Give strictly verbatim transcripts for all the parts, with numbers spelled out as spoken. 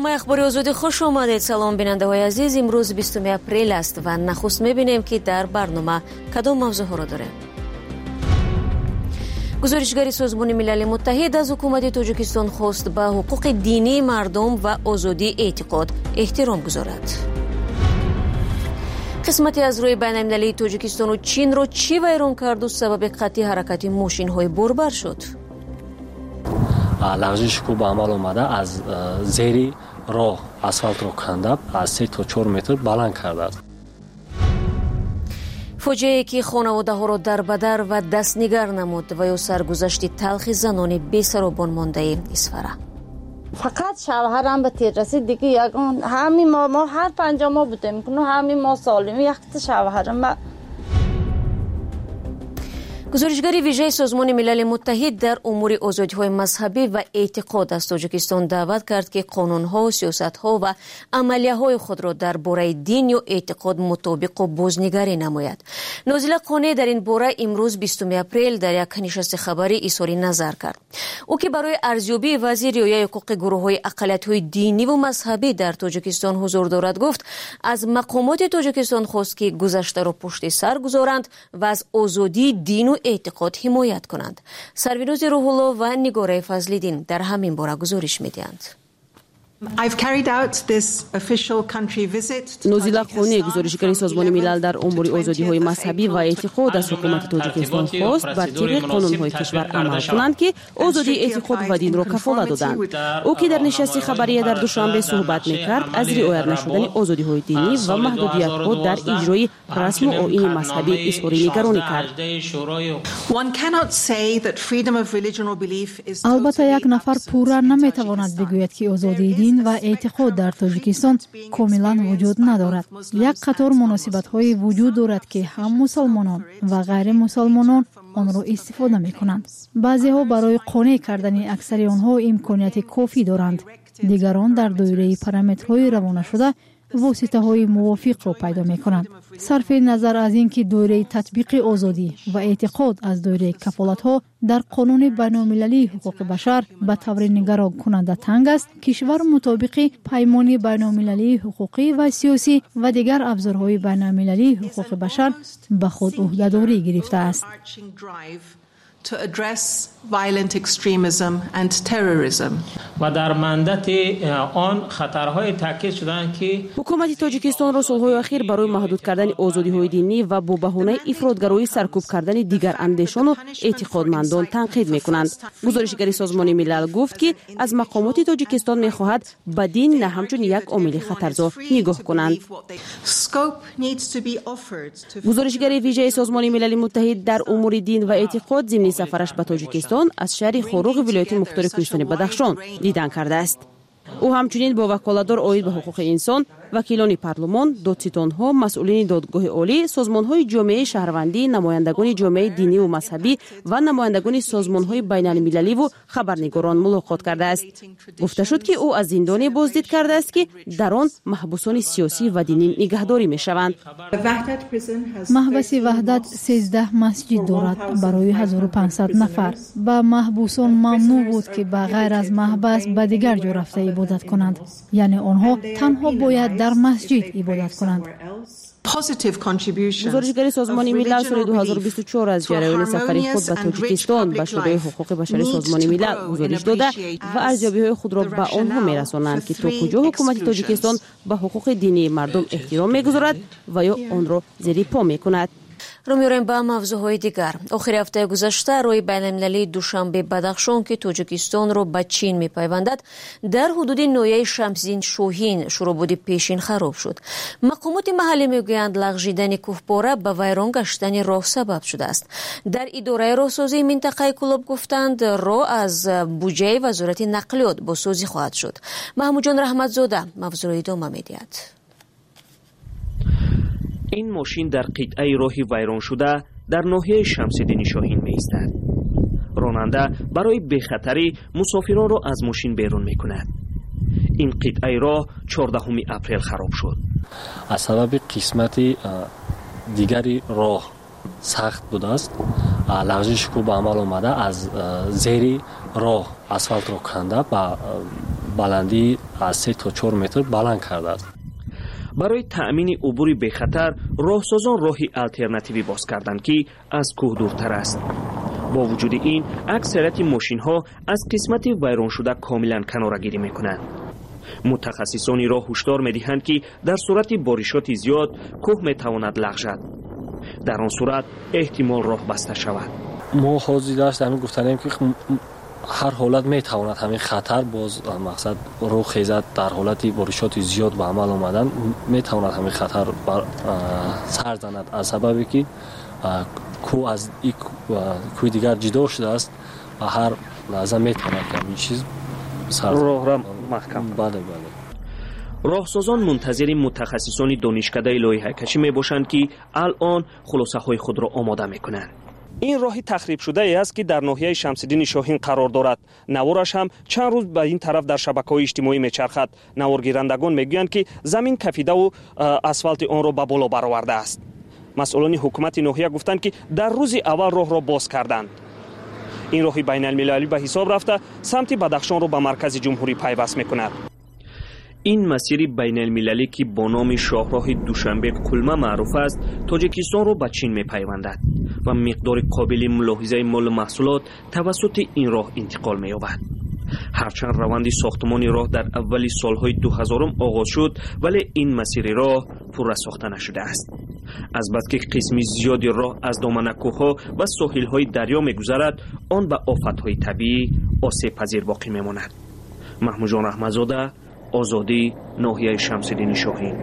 برنامه اخباری آزادی خوش آمدید. سلام بیننده های عزیز، امروز بیستم اپریل است و نخست میبینیم که در برنامه کدام موضوع ها را داریم. گزارشگر سازمان ملل متحد از حکومت تاجیکستان خواست به حقوق دینی مردم و آزادی اعتقاد احترام گذارد. قسمتی از روی بین المللی تاجیکستان و چین را چی ویران کرد و سبب قطعی حرکت ماشین های بربر شد؟ لغزش که به عمل آمده از زیر راه اسفالت را کنده از سه تا چهار متر بلند کرده است. فاجعه‌ای که خانواده ها را در بدر و دستنگر نمود و یا سرگذشت تلخ زنان بی‌سرابان مانده اسفره. فقط شوهرم به تیر رسید دیگه یگان همین ما ما هر پنجاه ما بودیم کنو همین ما سالم یک شوهرم. گزارشگر ویژه سازمان ملل متحد در امور آزادی‌های مذهبی و اعتقاد از تاجیکستان دعوت کرد که قانون‌ها، سیاست‌ها و عملیه‌های خود را درباره دین یا اعتقاد مطابق و بازنگری نماید. نازل قانع در این باره امروز بیستم اپریل در یک نشست خبری اظهار نظر کرد. او که برای ارزیابی وضعیت رعایت حقوق گروه‌های اقلیت‌های دینی و مذهبی در تاجیکستان حضور دارد گفت از مقامات تاجیکستان خواست که گذشته را پشت سر گذارند و از آزادی دین و اعتقاد حمایت کنند. سرینوز روح الله و نگاره فضل‌الدین در همین باره گزارش می‌دهند. نوزیلا خونی گزارشگر سازمان ملل در امور آزادی‌های مذهبی و اعتقاد از حکومت تاجیکستان خواست بر طبق قانون‌های کشور عمل کنند که آزادی اعتقاد و دین را کفالت دادند. او که در نشست خبری در دوشنبه صحبت می‌کرد از رعایت نشدن آزادی‌های دینی و محدودیت‌ها در اجرای رسم و آیین مذهبی اظهار نگرانی کرد. البته یک نفر پورا نمی‌تواند بگوید که آزادی دین و اعتقاد در تاجیکستان کاملا وجود ندارد. یک قطار مناسبت‌های وجود دارد که هم مسلمانان و غیر مسلمانان آن را استفاده می‌کنند. بعضی‌ها برای قانع کردن اکثر آنها امکانیت کافی دارند. دیگران در دایره پارامترهای روانه شده واسطه‌های موافق را پیدا می‌کنند. صرف نظر از اینکه دایره تطبیق آزادی و اعتقاد از دایره کفالت‌ها در قانون بین‌المللی حقوق بشر به طور نگران کننده تنگ است، کشور مطابق پیمان بین‌المللی حقوقی و سیاسی و دیگر ابزارهای بین‌المللی حقوق بشر به خود عهده‌داری گرفته است. to address violent extremism and terrorism. و در مندت آن خطرهای تاکید شدند که حکومت تاجیکستان را سالهای اخیر برای محدود کردن آزادی‌های دینی و با بهانه افراطگرایی سرکوب کردن دیگر اندیشان و اعتقادمندان تنقید می‌کنند. گزارشگر سازمان ملل گفت که از مقامات تاجیکستان می‌خواهد به دین نه همچون یک عامل خطرزا نگاه کنند. گزارشگر ویژه سازمان ملل متحد در امور دین و اعتقاد ضمن سفرش به تاجیکستان از شهر خوروغ ولایت مختار کوهستان بدخشان دیدن کرده است. او همچنین با وکالتدار اید به حقوق انسان، وکیلان پارلمان، دادستان‌ها، مسئولین دادگاه عالی، سازمان‌های جامعه شهروندی، نمایندگان جامعه دینی و مذهبی و نمایندگان سازمان‌های بین‌المللی و خبرنگاران ملاقات کرده است. گفته شد که او از زندانی بازدید کرده است که در آن محبوسان سیاسی و دینی نگهداری می‌شوند. محبس وحدت سیزده مسجد دارد برای هزار و پانصد نفر. با محبوسان ممنوع بود که بغیر از محبس به دیگر جا رفته عبادت کنند، یعنی آنها تنها باید در مسجد عبادت کنند. گزارشگر سازمان ملل سال دو هزار و بیست و چهار از جریان سفر خود به تاجیکستان به شورای حقوق بشر سازمان ملل گزارش داده و ارزیابی‌های خود را به آنها می‌رسانند که تا کجا حکومت تاجیکستان به حقوق دینی مردم احترام می‌گذارد و یا آن را زیر پا می‌کند. رو می‌رویم به موضوعهای دیگر. آخر هفته گذشته روی بین‌المللی دوشنبه بدخشان که تاجیکستان را به چین می‌پیوندد در حدود ناحیه شمس‌دین شاهین شوراباد پیشین خراب شد. مقامات محلی میگویند لغزیدن کوهپاره به ویران گشتن راه سبب شده است. در اداره راهسازی منطقه کلوب گفتند راه از بودجه وزارت نقلیات بازسازی خواهد شد. محمود جان رحمتزاده موضوع را ادامه می‌دهد. این ماشین در قطعه راهی ویران شده در ناحیه شمس‌دین شاهین می‌ایستد. راننده برای بخطری مسافران را از ماشین بیرون می‌کند. این قطعه راه چهاردهم اپریل خراب شد. از سبب قسمت دیگری راه سخت بوده است. لغزش که به عمل آمده از زیر راه اسفالت را کنده به баландӣ аз се то чор метр баланд кардааст. барои таъмини убури бехатар роҳсозон роҳи алтернативӣ боз карданд ки аз кӯҳ дуртар аст. бо вуҷуди ин аксарияти мошинҳо аз қисмати вайроншуда комилан канорагирӣ мекунанд. мутахассисони роҳ ҳушдор медиҳанд ки дар сурати боришоти зиёд кӯҳ метавонад лағжад. дар он сурат эҳтимол роҳ баста шавад. мо ҳозир даст ҳамин гуфтанем ки ҳар ҳолат метавонад ҳамин хатар боз мақсад роҳ хезад дар ҳолати боришоти зиёд ба амал омадан метавонад ҳамин хатар сар занад аз сабабе ки кӯ аз кӯи дигар ҷудо шудааст ва ҳар лаҳза метавонад ки ҳамин чиз роҳра маҳкам. бале бале роҳсозон мунтазири мутахассисони донишкадаи лоиҳакашӣ мебошанд ки алон хулосаҳои худро омода мекунанд. ин роҳи тахрибшудае аст ки дар ноҳияи Шамсиддини Шоҳин қарор дорад. навораш ҳам чанд рӯз ба ин тараф дар шабакаҳои иҷтимоӣ мечархад. наворгирандагон мегӯянд ки замин кафидаву асфалти онро ба боло баровардааст. масъулони ҳукумати ноҳия гуфтанд ки дар рӯзи аввал роҳро боз карданд. ин роҳи байналмилалӣ ба ҳисоб рафта самти Бадахшонро ба маркази ҷумҳурӣ пайваст мекунад. ин масири байналмилалӣ ки бо номи шоҳроҳи Душанбе-Қулма маъруф аст, Тоҷикистонро ба Чин мепайвандад ва миқдори қобили мулоҳизаи молу маҳсулот тавассути ин роҳ интиқол меёбад. ҳарчанд раванди сохтмони роҳ дар аввали солҳои дуҳазорум оғоз шуд, вале ин масири роҳ пурра сохта нашудааст. азбаски қисми зиёди роҳ аз доманакӯҳҳо ва соҳилҳои дарё мегузарад, он ба офатҳои табиӣ осебпазир боқӣ мемонад. маҳмуҷон раҳматзода, озодӣ, ноҳияи Шамсиддини Шоҳин.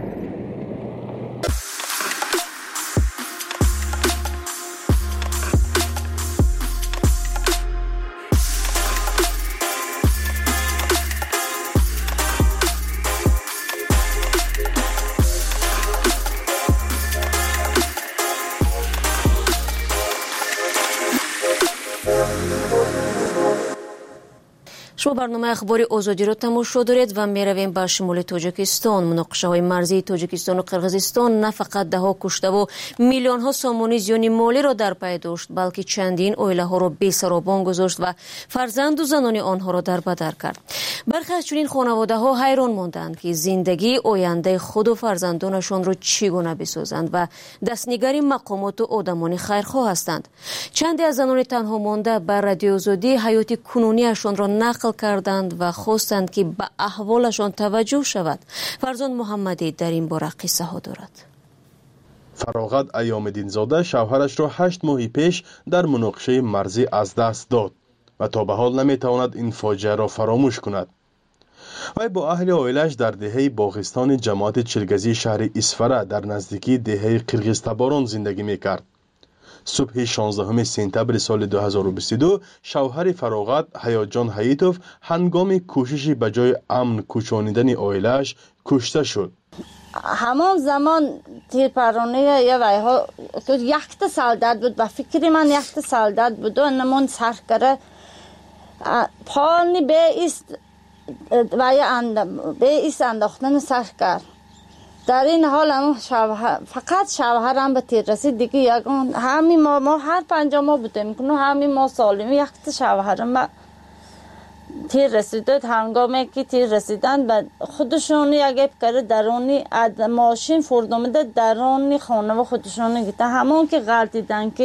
шумо барномаи ахбори озодиро тамошо доред ва меравем ба шимоли Тоҷикистон. муноқишаҳои марзии Тоҷикистону Қирғизистон на фақат даҳо куштаву миллионҳо сомонӣ зиёни молиро дар пай дошт, балки чандин оилаҳоро бесаробон гузошт ва фарзанду занони онҳоро дарбадар кард. бархе аз чунин хонаводаҳо ҳайрон монданд ки зиндагии ояндаи худу фарзандонашонро чӣ гуна бисозанд ва дастнигари мақомоту одамони хайрхоҳ ҳастанд. чанде аз занони танҳо монда ба радиои Озодӣ ҳаёти кунуниашонро нақл карданд ва хостанд ки ба аҳволашон таваҷҷӯҳ шавад. фарзон муҳаммадӣ дар ин бора қиссаҳо дорад. фароғат Айёмиддинзода шавҳарашро ҳашт моҳи пеш дар муноқишаи марзӣ аз даст дод ва то ба ҳол наметавонад ин фоҷиаро фаромӯш кунад. вай бо аҳли оилааш дар деҳаи боғистони ҷамоати чилгазии шаҳри Исфара дар наздикии деҳаи Қирғизтаборон зиндагӣ мекард. субҳи шонздаҳуми сентябри соли ду ҳазору бисту ду шавҳари Фароғат Ҳаётҷон Ҳаитов ҳангоми кӯшиши ба ҷои амн кӯчонидани оилааш кушта шуд. ҳамон замон тирпаронии вайҳо якта солдат буд, ба фикри ман якта солдат буд, намон саркара полни беист вай беист андохтани саркар. дар ин ҳол фақат шавҳарам ба тир расид, диги ягон ҳами мо мо ҳар панҷа мо будем куну ҳами мо солим якта шавҳарам ба тир расидод. ҳангоме ки тир расиданд ба худшони ягеп кара дарони мошин фурдомида дарони хонава худшони гита ҳамон ки ғалтидан ки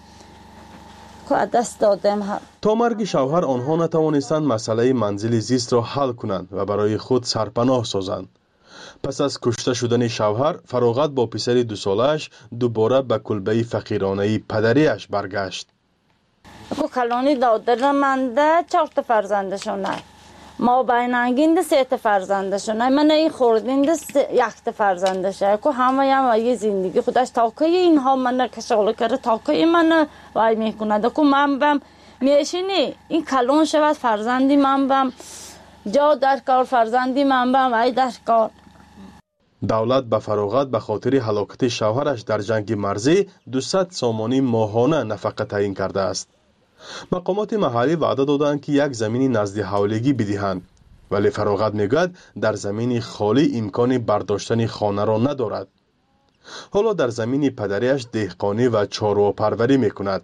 даст додем. то марги шавҳар онҳо натавонистанд масъалаи манзили зистро ҳал кунанд ва барои худ сарпаноҳ созанд. пас аз кушта шудани шавҳар, Фароғат бо писари дусолааш дубора ба кулбаи фақиронаи падариаш баргашт. калони додираманда чорта фарзандашонай, мо байнангинда сета фарзандашонай, мана ин хурдинда якта фарзандашай, ку ҳамаям ваи зиндагӣ худаш токаи инҳо мана кашола кара токаи мана вай мекунад, ку ман бам мешини ин калон шавад фарзанди ман бам ҷо дар кор, фарзанди ман бам вай дар кор. давлат ба Фароғат ба хотири ҳалокати шавҳараш дар ҷанги марзӣ дусад сомонӣ моҳона нафақа таъин кардааст. мақомоти маҳаллӣ ваъда доданд ки як замини назди ҳавлигӣ бидиҳанд, вале Фароғат мегӯяд дар замини холӣ имкони бардоштани хонаро надорад. ҳоло дар замини падариаш деҳқонӣ ва чорвопарварӣ мекунад.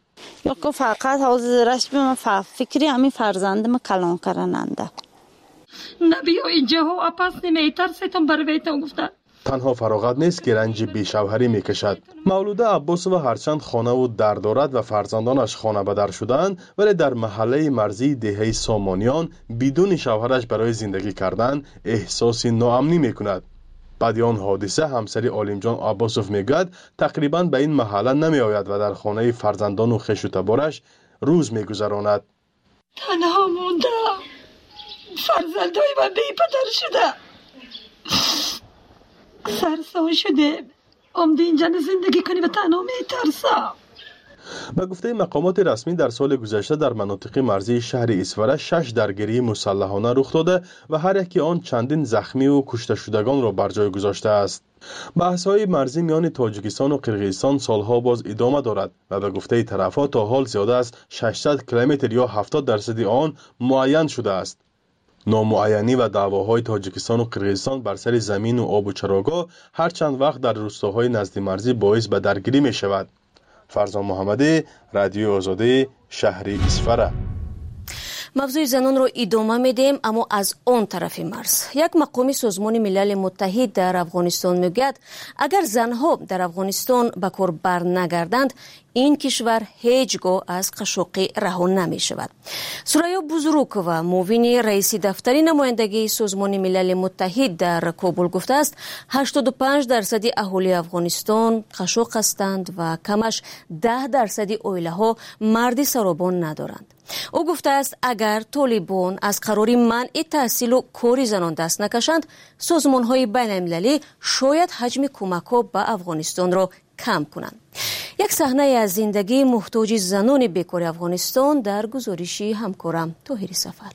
ёко фақат ҳозираш бима фикри ҳамин фарзандима калон карананда. نبیا اینجا ها پس نمیترسیتم برویتم گفتن. تنها فراغت نیست که رنج بیشوهری میکشد. مولوده عباسова هرچند خانه و در دارد و فرزندانش خانه به در شدند، ولی در محله مرزی دهه سامانیان بدون شوهرش برای زندگی کردن احساس ناامنی میکند. بعد آن حادثه همسری عالمجان عباسov میگوید تقریبا به این محله نمی آید و در خانه فرزندان و خویش و تبارش روز میگذراند. تنها مونده، فرزندای من بی پدر شده، سرسان شده، آمده اینجا زندگی کنی و تنها میترسم. به گفته مقامات رسمی در سال گذشته در مناطق مرزی شهر اسفره شش درگیری مسلحانه رخ داده و هر یکی آن چندین زخمی و کشته شدگان را بر جای گذاشته است. بحث‌های مرزی میان تاجیکستان و قرقیزستان سالها باز ادامه دارد و به گفته طرف‌ها تا حال زیاده از ششصد کیلومتر یا هفتاد درصد آن معین شده است. نامعینی و دعواهای تاجیکستان و قرقیزستان بر سر زمین و آب و چراگاه هر چند وقت در روستاهای نزد مرزی باعث به درگیری می شود. فرزان محمدی، رادیو آزادی، شهر اسفره. موضوع زنان رو ادامه میدیم، اما از اون طرف مرز. یک مقامی سازمان ملل متحد در افغانستان میگوید اگر زنها در افغانستان به کار بر نگردند این کشور هیچگاه از قشوقی رها نمی شود. سوریا بزرگ و معاون رئیس دفتر نمایندگی سازمان ملل متحد در کابل گفته است هشتاد و پنج درصد اهالی افغانستان قشوق هستند و کمش ده درصد عائله ها مرد سرابان ندارند. او گفته است اگر طالبان از قرار منع تحصیل و کار زنان دست نکشند سازمان های بین المللی شاید حجم کمک ها به افغانستان را کم کنند. یک صحنه از زندگی محتاج زنان بیکار افغانستان در گزارشی همکارم طاهر سفر.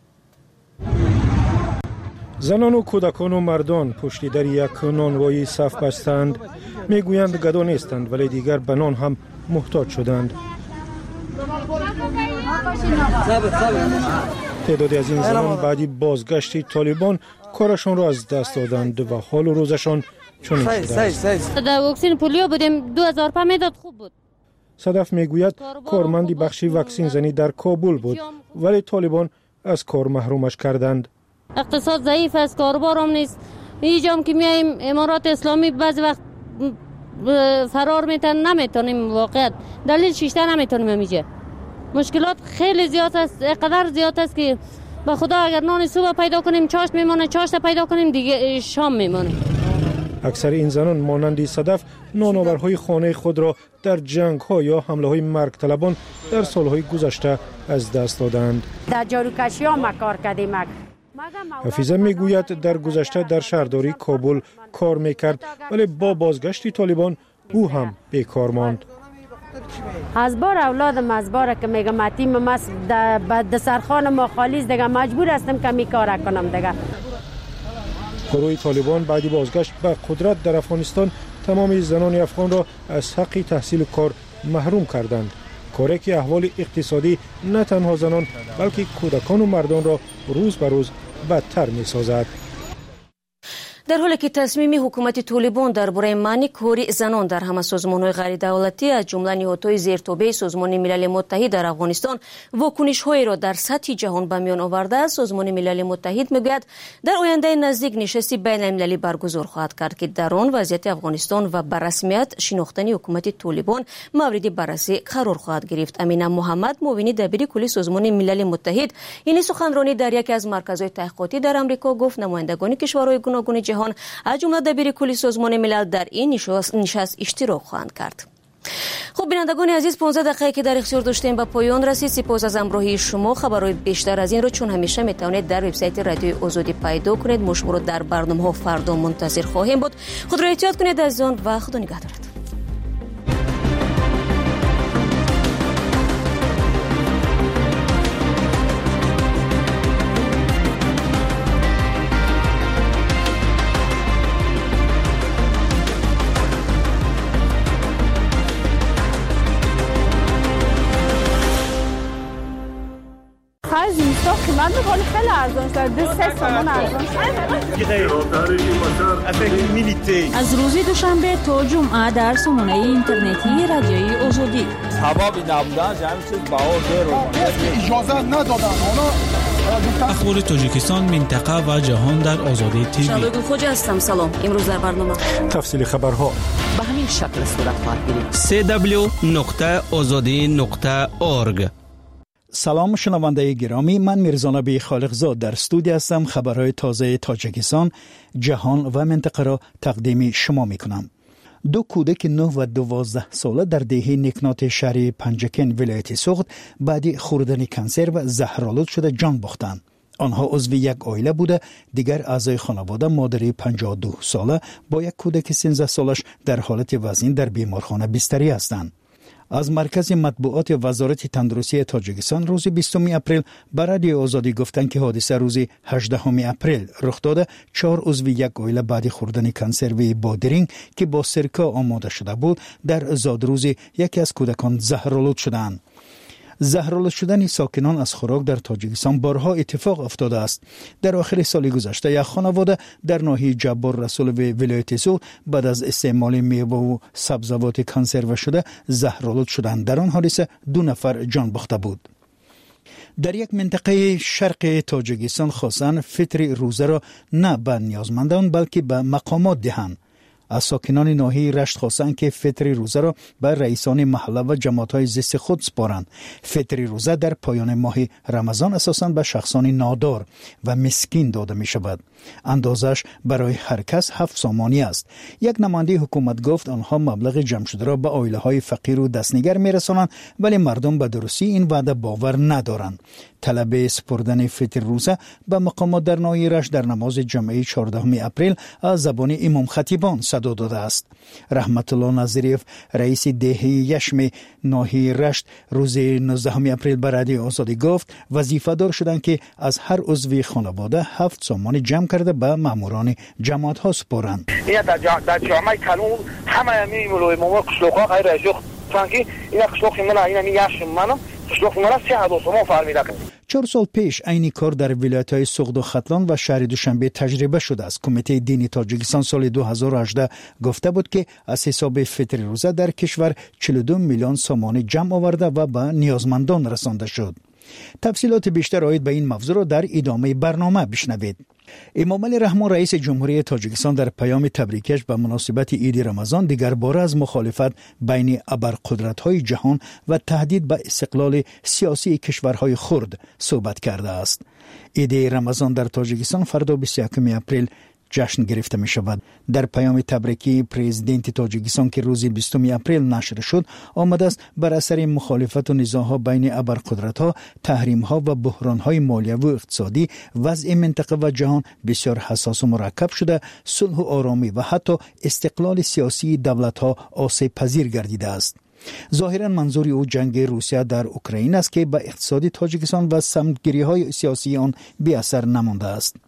زنان و کودکان و مردان پشت در یک نانوایی صف بستند. میگویند گدا نیستند ولی دیگر به نان هم محتاج شدند. تعدادی از این زنان بعدی بازگشت طالبان کارشان را از دست دادند و حال و روزشان چنین شده است. در واکسین پولیو بودیم دو هزار و پنج میداد خوب بود. صدف میگوید کارمندی بخش واکسین زنی در کابل بود ولی طالبان از کار محرومش کردند. اقتصاد ضعیف است، کاروبار هم نیست. اینجا که میایم امارات اسلامی بعضی وقت فرار میتن نمیتونیم، واقعا دلیل شیشته نمیتونیم میجه. مشکلات خیلی زیاد است، قدر زیاد است که به خدا اگر نان صبح پیدا کنیم چاشت میمونه، چاشت پیدا کنیم دیگه شام میمونه. اکثر این زنان مانند صدف نانآورهای خانه خود را در جنگ ها یا حمله های مرگ طلبان در سالهای گذشته از دست دادند. در جاروکشی ها ما کار کردیم. حفیظه میگوید در گذشته در شهرداری کابل کار میکرد ولی با بازگشت طالبان او هم بیکار ماند. از بار اولادم از بار که میگم ماتیم ما د سرخان ما خالیز دیگه مجبور هستم که می کار کنم دیگه. گروه طالبان بعدی بازگشت به قدرت در افغانستان تمام زنان افغان را از حق تحصیل و کار محروم کردند. کاری که احوال اقتصادی نه تنها زنان بلکه کودکان و مردان را روز به روز بدتر می سازد. در حالی که تصمیم حکومت طالبان درباره منع کار زنان در همه سازمان‌های غیر دولتی از جمله نهادهای زیرتابع سازمان ملل متحد در افغانستان واکنش‌هایی را در سطح جهان به میان آورده است، سازمان ملل متحد میگوید در آینده نزدیک نشستی بین المللی برگزار خواهد کرد که در آن وضعیت افغانستان و به رسمیت شناختن حکومت طالبان مورد بررسی قرار خواهد گرفت. امینه محمد معاون دبیر کلی سازمان ملل متحد این سخنرانی در یکی از مرکزهای تحقیقاتی در آمریکا گفت نمایندگان کشورهای گوناگون جهان از جمله دبیر کلی سازمان ملل در این نشست اشتراک خواهند کرد. خب بینندگان عزیز، پانزده دقیقه که در اختیار داشتیم به پایان رسید. سپاس از همراهی شما. خبرهای بیشتر از این رو چون همیشه میتونید در وبسایت رادیو آزادی پیدا کنید. ما شما رو در برنامه‌ها فردا منتظر خواهیم بود. خود را احتیاط کنید از آن و خدا نگهدارت. من دوباره خیلی ارزان شد. دو سه سامان ارزان شد. از روز دوشنبه تا جمعه در سامانه اینترنتی رادیوی آزادی. سبب نبودن همین چیز بها رو اجازه ندادن. اخبار تاجیکستان، منطقه و جهان در آزادی تیوی. شادو خوجا هستم. سلام. امروز در برنامه تفصیل خبرها به همین شکل صورت خواهد گرفت. سی دبلیو نقطه آزادی نقطه اورگ. سلام شنونده گرامی، من میرزانبی خالقزاد در استودیو هستم. خبرهای تازه تاجیکستان، جهان و منطقه را تقدیم شما میکنم. دو کودک نه و دوازده ساله در دهه نیکنات شهر پنجکن ولایت سوخت بعد خوردن کنسر و زهرآلود شده جان باختند. آنها عضو یک عائله بوده. دیگر اعضای خانواده مادری پنجاه و دو ساله با یک کودک سیزده سالش در حالت وزین در بیمارخانه بستری هستند. از مرکز مطبوعات وزارت تندرستی تاجیکستان روز بیستم اپریل به رادیو آزادی گفتند که حادثه روز هجدهم اپریل رخ داده. چهار عضو یک عائله بعد خوردن کنسروی بادرینگ که با سرکه آماده شده بود در زادروز یکی از کودکان زهرآلود شدند. زهرآلود شدن ساکنان از خوراک در تاجیکستان بارها اتفاق افتاده است. در آخر سال گذشته یک خانواده در ناحیه جبار رسول و ولایت سوخت بعد از استعمال میوه و سبزیجات کنسرو شده زهرآلود شدند. در آن حادثه دو نفر جان باخته بود. در یک منطقه شرق تاجیکستان خواستند فطر روزه را نه به نیازمندان بلکه به مقامات دهند. از ساکنان ناحیه رشت خواستند که فطر روزه را به رئیسان محله و جماعت‌های زیست خود سپارند. فطر روزه در پایان ماه رمضان اساساً به شخصان نادار و مسکین داده می شود. اندازش برای هر کس هفت سامانی است. یک نماینده حکومت گفت آنها مبلغ جمع شده را به عائله‌های فقیر و دستنگر می رسانند، ولی مردم به درستی این وعده باور ندارند. طلب سپردن فطر روزه به مقامات در ناحیه رشت در نماز جمعه چهاردهم اپریل از زبان امام خطیبان صدا داده است. رحمت الله نظریف رئیس دهه یشم ناحیه رشت روز نوزدهم اپریل به رادیو آزادی گفت وظیفه دار شدند که از هر عضو خانواده هفت سامان جمع کرده به ماموران جماعت ها سپارند. این در در جامعه کلون همه می مولوی مامور قشلوقا غیر اشوق تانکی این قشلوق ملا این یشم منم قشلوق ملا سه هدو سامان فهمیده. چهار سال پیش عین کار در ولایت‌های سوخت و ختلان و شهر دوشنبه تجربه شده است. کمیته دینی تاجیکستان سال دو هزار و هجده گفته بود که از حساب فطر روزه در کشور چهل و دو میلیون سامان جمع آورده و به نیازمندان رسانده شد. تفصیلات بیشتر آید به این موضوع را در ادامه برنامه بشنوید. امام علی رحمان رئیس جمهوری تاجیکستان در پیام تبریکش به مناسبت عید رمضان دیگر باره از مخالفت بین ابرقدرت‌های جهان و تهدید به استقلال سیاسی کشورهای خرد صحبت کرده است. عید رمضان در تاجیکستان فردا بیست و یکم اپریل جشن گرفته می شود. در پیام تبریکی پرزیدنت تاجیکستان که روز بیستم اپریل نشر شد آمده است بر اثر مخالفت و نزاع‌ها بین ابرقدرت‌ها، تحریم‌ها و بحران‌های مالیوی و اقتصادی وضع منطقه و جهان بسیار حساس و مرکب شده، صلح و آرامی و حتی استقلال سیاسی دولت‌ها آسیب پذیر گردیده است. ظاهرا منظور او جنگ روسیه در اوکراین است که به اقتصاد تاجیکستان و سمتگیری‌های سیاسی آن بی اثر نمانده است.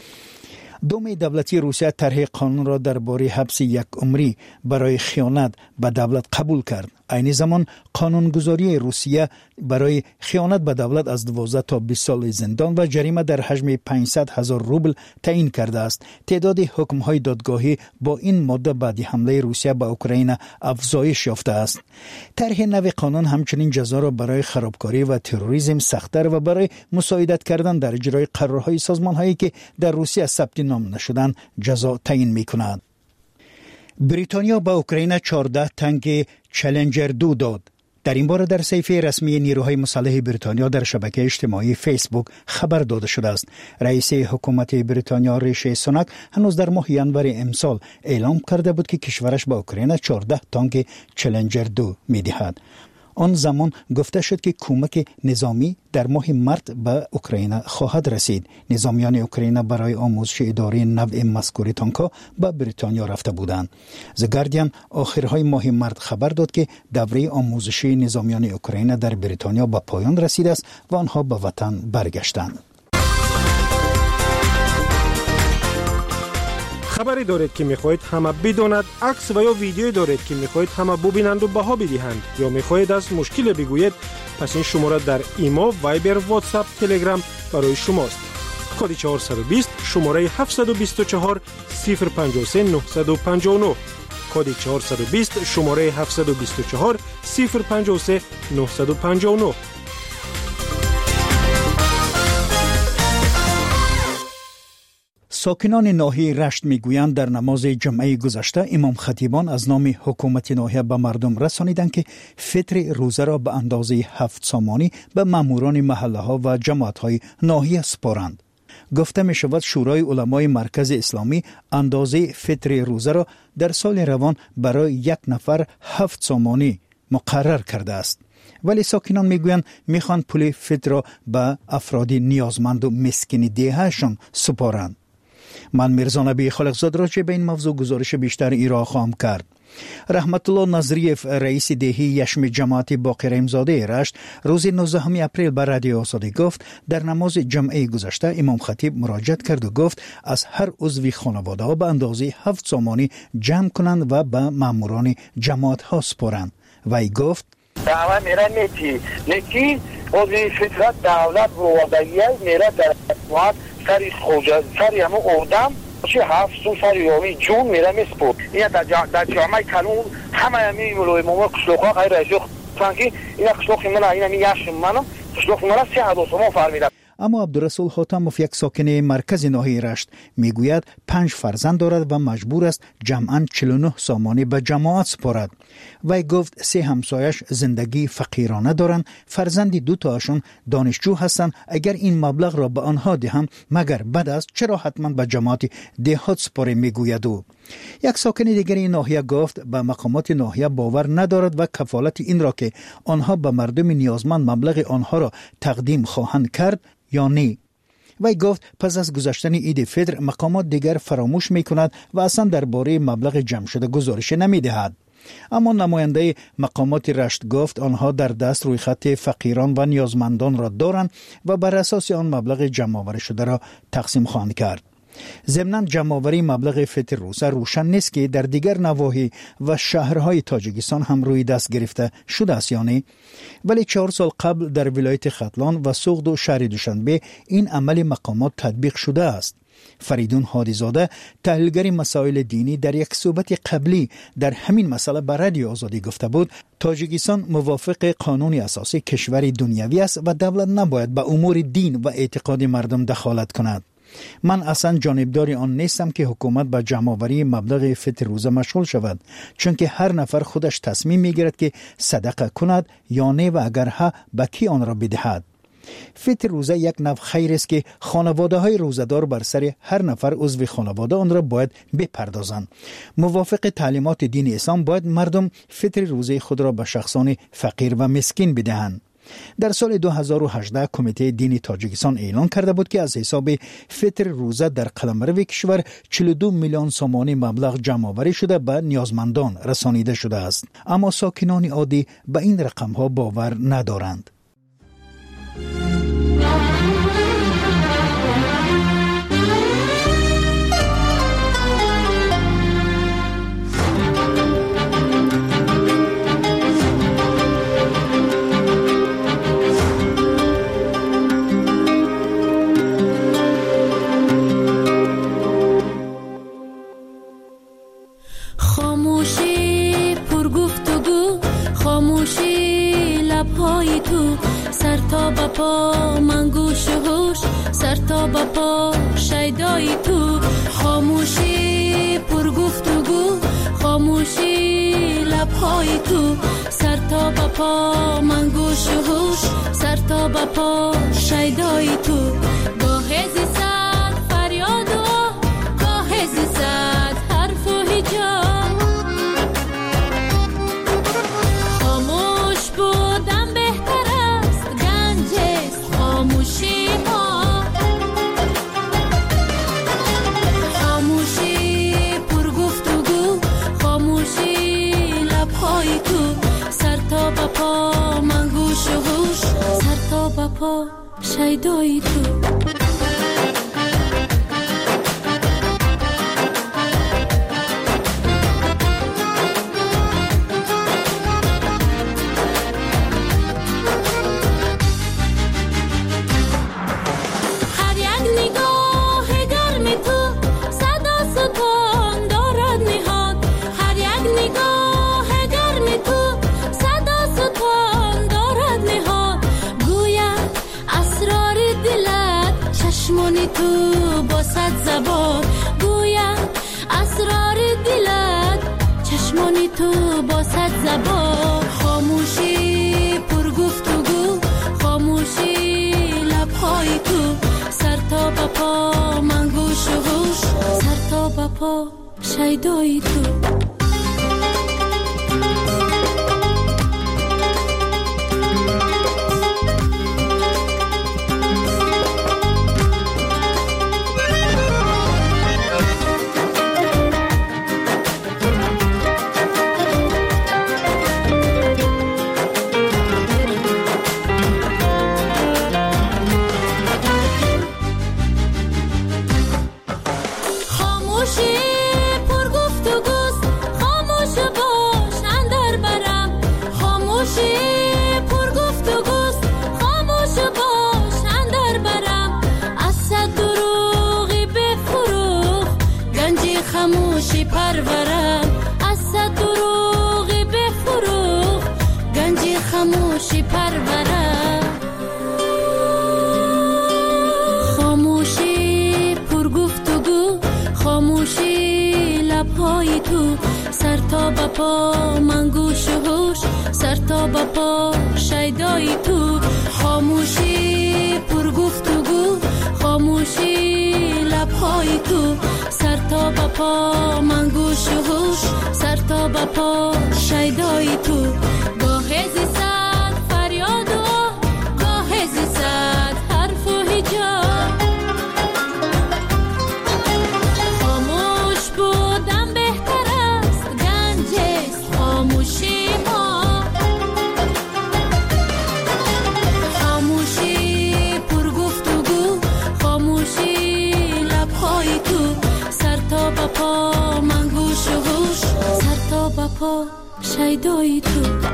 دوم دولتی روسیه طرح قانون را درباره حبس یک عمری برای خیانت به دولت قبول کرد. عین زمان قانونگذاری روسیه برای خیانت به دولت از دوازده تا بیست سال زندان و جریمه در حجم پانصد هزار روبل تعیین کرده است. تعداد حکم‌های دادگاهی با این ماده بعد حمله روسیه به اوکراین افزایش یافته است. طرح نو قانون همچنین جزا را برای خرابکاری و تروریسم سخت‌تر و برای مساعدت کردن در اجرای قرارهای سازمان‌هایی که در روسیه ثبت نام نشدند جزا تعیین می‌کند. بریتانیا به اوکراین چهارده تانک چالنجر دو داد. در این باره در صفحه رسمی نیروهای مسلح بریتانیا در شبکه اجتماعی فیسبوک خبر داده شده است. رئیس حکومت بریتانیا ریشی سوناک هنوز در ماه ینور امسال اعلام کرده بود که کشورش به اوکراین چهارده تانک چالنجر دو می‌دهد. آن زمان گفته شد که کمک نظامی در ماه مارس به اوکراین خواهد رسید. نظامیان اوکراین برای آموزش اداره نو مذکور تانک‌ها به بریتانیا رفته بودند. The Guardian آخرهای ماه مارس خبر داد که دوره آموزشی نظامیان اوکراین در بریتانیا به پایان رسیده است و آنها به وطن برگشتند. خبری دارید که میخواهید همه بداند، عکس و یا ویدیویی دارید که میخواهید همه ببینند و بها بدهند یا میخواهید از مشکل بگویید، پس این شماره در ایما، وایبر، واتساپ، تلگرام برای شماست. کد چهارصد و بیست شماره هفتصد و بیست و چهار صفر پنجاه و سه نهصد و پنجاه و نه. کد چهارصد و بیست شماره هفتصد و بیست و چهار صفر پنجاه و سه نهصد و پنجاه و نه. ساکنان ناحیه رشت میگویند در نماز جمعه گذشته امام خطیبان از نام حکومت ناحیه به مردم رسانیدند که فطر روزه را به اندازه هفت سامانی به ماموران محله ها و جماعت های ناحیه سپارند. گفته می شود شورای علمای مرکز اسلامی اندازه فطر روزه را در سال روان برای یک نفر هفت سامانی مقرر کرده است. ولی ساکنان میگویند میخوان پول فطر را به افراد نیازمند و مسکین دههشان سپارند. من میرزا نبی خالقزاد راجع به این موضوع گزارش بیشتر ایرا خواهم کرد. رحمت الله نظریف رئیس دهی یشم جماعت باقر امزاده رشت روز نوزدهم اپریل به رادیو آزادی گفت در نماز جمعه گذشته امام خطیب مراجعت کرد و گفت از هر عضو خانواده ها به اندازه هفت سامانی جمع کنند و به ماموران جماعت ها سپارند. وی گفت دعوه میره نیتی نیکی عضو فطرت دولت و وضعیه میره در جماعت سری خوجه سری همون اردم چه هفت سو سری یامی جون میره میسپود این در جامعه کلون همه همی ملوی مومو کشلوخا غیر اشیخ سانکی این کشلوخی ملا این همی یشم منم کشلوخی ملا سی حدوثمون فرمیده. اما عبدالرسول حاتموف یک ساکن مرکز ناحیه رشت میگوید پنج فرزند دارد و مجبور است جمعاً چهل و نه سامانی به جماعت سپارد. وی گفت سه همسایش زندگی فقیرانه دارند، فرزندی دو تاشون دانشجو هستند. اگر این مبلغ را به آنها دهم مگر بد است، چرا حتما به جماعت دهات سپاره میگوید. او یک ساکن دیگر این ناحیه گفت به مقامات ناحیه باور ندارد و کفالت این را که آنها به مردم نیازمند مبلغ آنها را تقدیم خواهند کرد یا نه. وی گفت پس از گذشتن عید فطر مقامات دیگر فراموش می کند و اصلا درباره مبلغ جمع شده گزارش نمی دهد. اما نماینده مقامات رشت گفت آنها در دست روی خط فقیران و نیازمندان را دارند و بر اساس آن مبلغ جمع آوری شده را تقسیم خواهند کرد. ضمناً جمع‌آوری مبلغ فطر روزه روشن نیست که در دیگر نواحی و شهرهای تاجیکستان هم روی دست گرفته شده است یا نه. ولی چهار سال قبل در ولایت ختلان و سوغد و شهر دوشنبه این عمل مقامات تطبیق شده است. فریدون هادیزاده تحلیلگر مسائل دینی در یک صحبت قبلی در همین مسئله به رادیو آزادی گفته بود تاجیکستان موافق قانون اساسی کشور دنیوی است و دولت نباید به امور دین و اعتقاد مردم دخالت کند. من اصلا جانبدار آن نیستم که حکومت به جمع‌آوری مبلغ فطر روزه مشغول شود، چون که هر نفر خودش تصمیم میگیرد که صدقه کند یا نه و اگر ها به کی آن را بدهد. فطر روزه یک نوع خیر است که خانواده های روزدار بر سر هر نفر عضو خانواده آن را باید بپردازند. موافق تعلیمات دین اسلام باید مردم فطر روزه خود را به شخصان فقیر و مسکین بدهند. در سال دو هزار و هجده کمیته دینی تاجیکستان اعلان کرده بود که از حساب فطر روزه در قلمرو کشور چهل و دو میلیون سامانی مبلغ جمع آوری شده به نیازمندان رسانیده شده است. اما ساکنان عادی به این رقم ها باور ندارند. تا با پا من گوش و هوش سر تا با پا شیدای تو خاموشی پر گفتگو خاموشی لبهای تو سر تا با پا من گوش و هوش سر تا با پا شیدای تو گاه زیصد فریاد و گاه زیصد حرف و هجاب خاموش بودم بهتر خاموشی ما خاموشی پر گفتگو خاموشی لبهای تو سر تا با پا من گوش و هوش سر تا با پا شیدای تو زبانی تو با صد زبان، خاموشی پر گفتگو، خاموشی لبهای تو، سر تا به پا من گوش و هوش، سر تا به پا شیدای تو. خاموشی پرورم از صد دروغی بفروغ، گنجی خاموشی پرورم. خاموشی پر گفتگو، خاموشی لبهای تو، سر تا به پا من گوش و هوش، سر تا به پا شیدای تو. خاموشی پر گفتگو، خاموشی لبهای تو، سر تا به پا من گوش و هوش، سر تا به پا شیدای تو. گاه زیصد فریاد و گاه زیصد حرف و هجاب، خاموش بودم بهتر است، گنج است خاموشی ما. خاموشی پر گفتگو، خاموشی لبهای تو، سر تا به پا من گوش و هوش، سر تا به پا شیدای تو.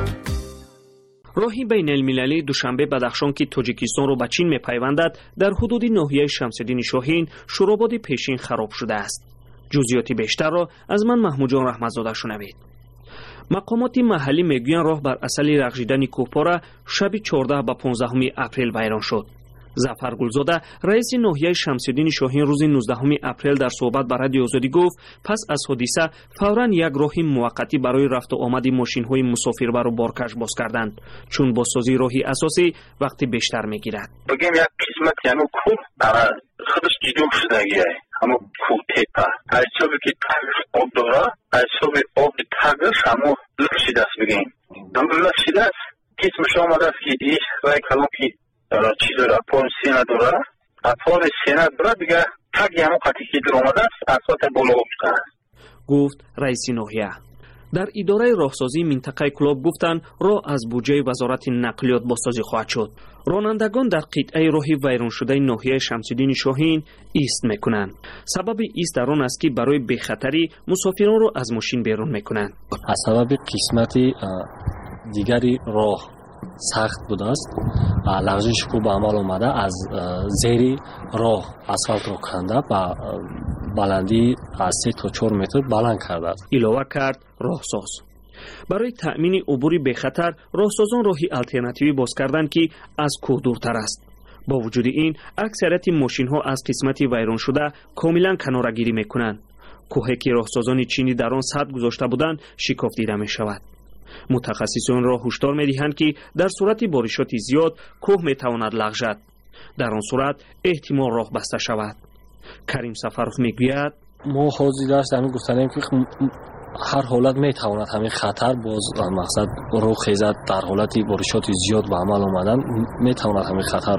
راهی بین المللی دوشنبه بدخشان که تاجیکستان رو به چین میپیوندد در حدود ناحیه شمس‌الدین شاهین شوراباد پیشین خراب شده است. جزئیات بیشتر را از من محمود جان رحمتزاده شنوید. مقامات محلی میگویند راه بر اثر رغژیدن کوهپاره شب چهارده به پانزده اپریل ویران شد. ظفر گلزاده رئیس ناحیه شمس‌الدین شاهین روز نوزدهم اپریل در صحبت با رادیو آزادی گفت پس از حادثه فوراً یک راه موقتی برای رفت و آمد ماشین‌های مسافربر و بارکش باز کردند، چون بازسازی راهی اساسی وقتی بیشتر میگیرد. بگیم یک قسمت یعنی کوه برای خودش جدو شدگیه، همون کوه تپه از صبح که تگش آب داره، از صبح آب تگش همون لخشیده است. بگیم همون لخشیده است قسمش آمده است که ایش رای کلام که چی داره، اپار سینه داره، اپار سینه داره دیگه تگ همون قطعی که در آمده است اسفالت بالا افتاده است، گفت رئیس ناحیه. در اداره راهسازی منطقه کلاب گفتند راه از بودجه وزارت نقلیات بازسازی خواهد شد. رانندگان در قطعه راهی ویران شده ناحیه شمس‌الدین شاهین ایست میکنند. سبب ایست در آن است که برای بخطری مسافران را از ماشین بیرون میکنند. از سبب قسمت دیگری راه سخت بوده است، لغزش کو به عمل آمده از زیر راه اسفالت را کنده و بلندی از سه تا چهار متر بلند کرده است. علاوه کرد راهساز برای تأمین عبور به خطر راهسازان راهی آلترناتیوی باز کردند که از کوه دورتر است. با وجود این اکثریت ماشین ها از قسمت ویران شده کاملا کنارگیری میکنند. کوهی که راهسازان چینی در آن سد گذاشته بودند شکاف دیده می شود. متخصصان را هشدار می‌دهند که در صورت بارشات زیاد کوه می‌تواند لغزد. در آن صورت احتمال راه بسته شود. کریم سفروف میگوید ما حاضر داشت همین گفتنیم که هر حالت میتواند همین خطر باز مقصد رو خیزد در حالت بارشات زیاد به عمل آمدن میتواند همین خطر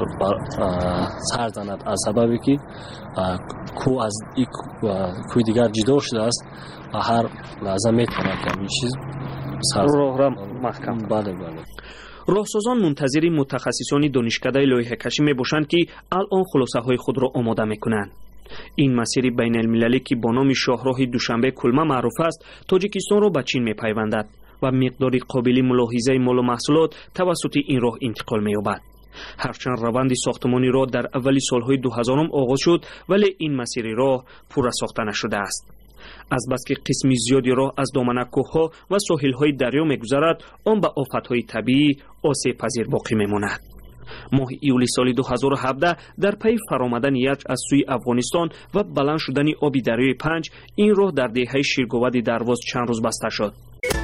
سر زند، از سببی که کوه از این کوه دیگر جدا شده است و هر لحظه میتواند که همین چیز راه را محکم. بله بله. راهسازان منتظر متخصصان دانشکده لایحه کشی میباشند که الان خلاصه های خود را آماده میکنند. این مسیر بین المللی که با نام شاهراه دوشنبه کلمه معروف است تاجیکستان را به چین میپیوندد و مقدار قابل ملاحظه مال و محصولات توسط این راه انتقال مییابد. هرچند روند ساختمانی راه در اولی سالهای دو هزارم آغاز شد ولی این مسیر راه پورا ساخته نشده است. از بس که قسمی زیادی راه از دامنه کوه‌ها و ساحل‌های دریا می‌گذرد، آن به آفت‌های طبیعی آسیب پذیر باقی می‌ماند. ماه ایولی سال دو هزار و هفده در پی فرآمدن یخ از سوی افغانستان و بلند شدن آب دریای پنج این راه در دهه شیرگواد درواز چند روز بسته شد.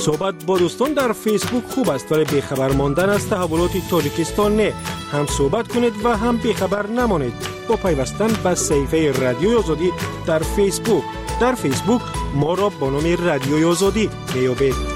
صحبت با دوستان در فیسبوک خوب است ولی بیخبر ماندن از تحولات تاجیکستان نه. هم صحبت کنید و هم بیخبر نمانید با پیوستن به صفحه رادیوی آزادی در فیسبوک. در فیسبوک ما را با نام رادیوی آزادی میابید.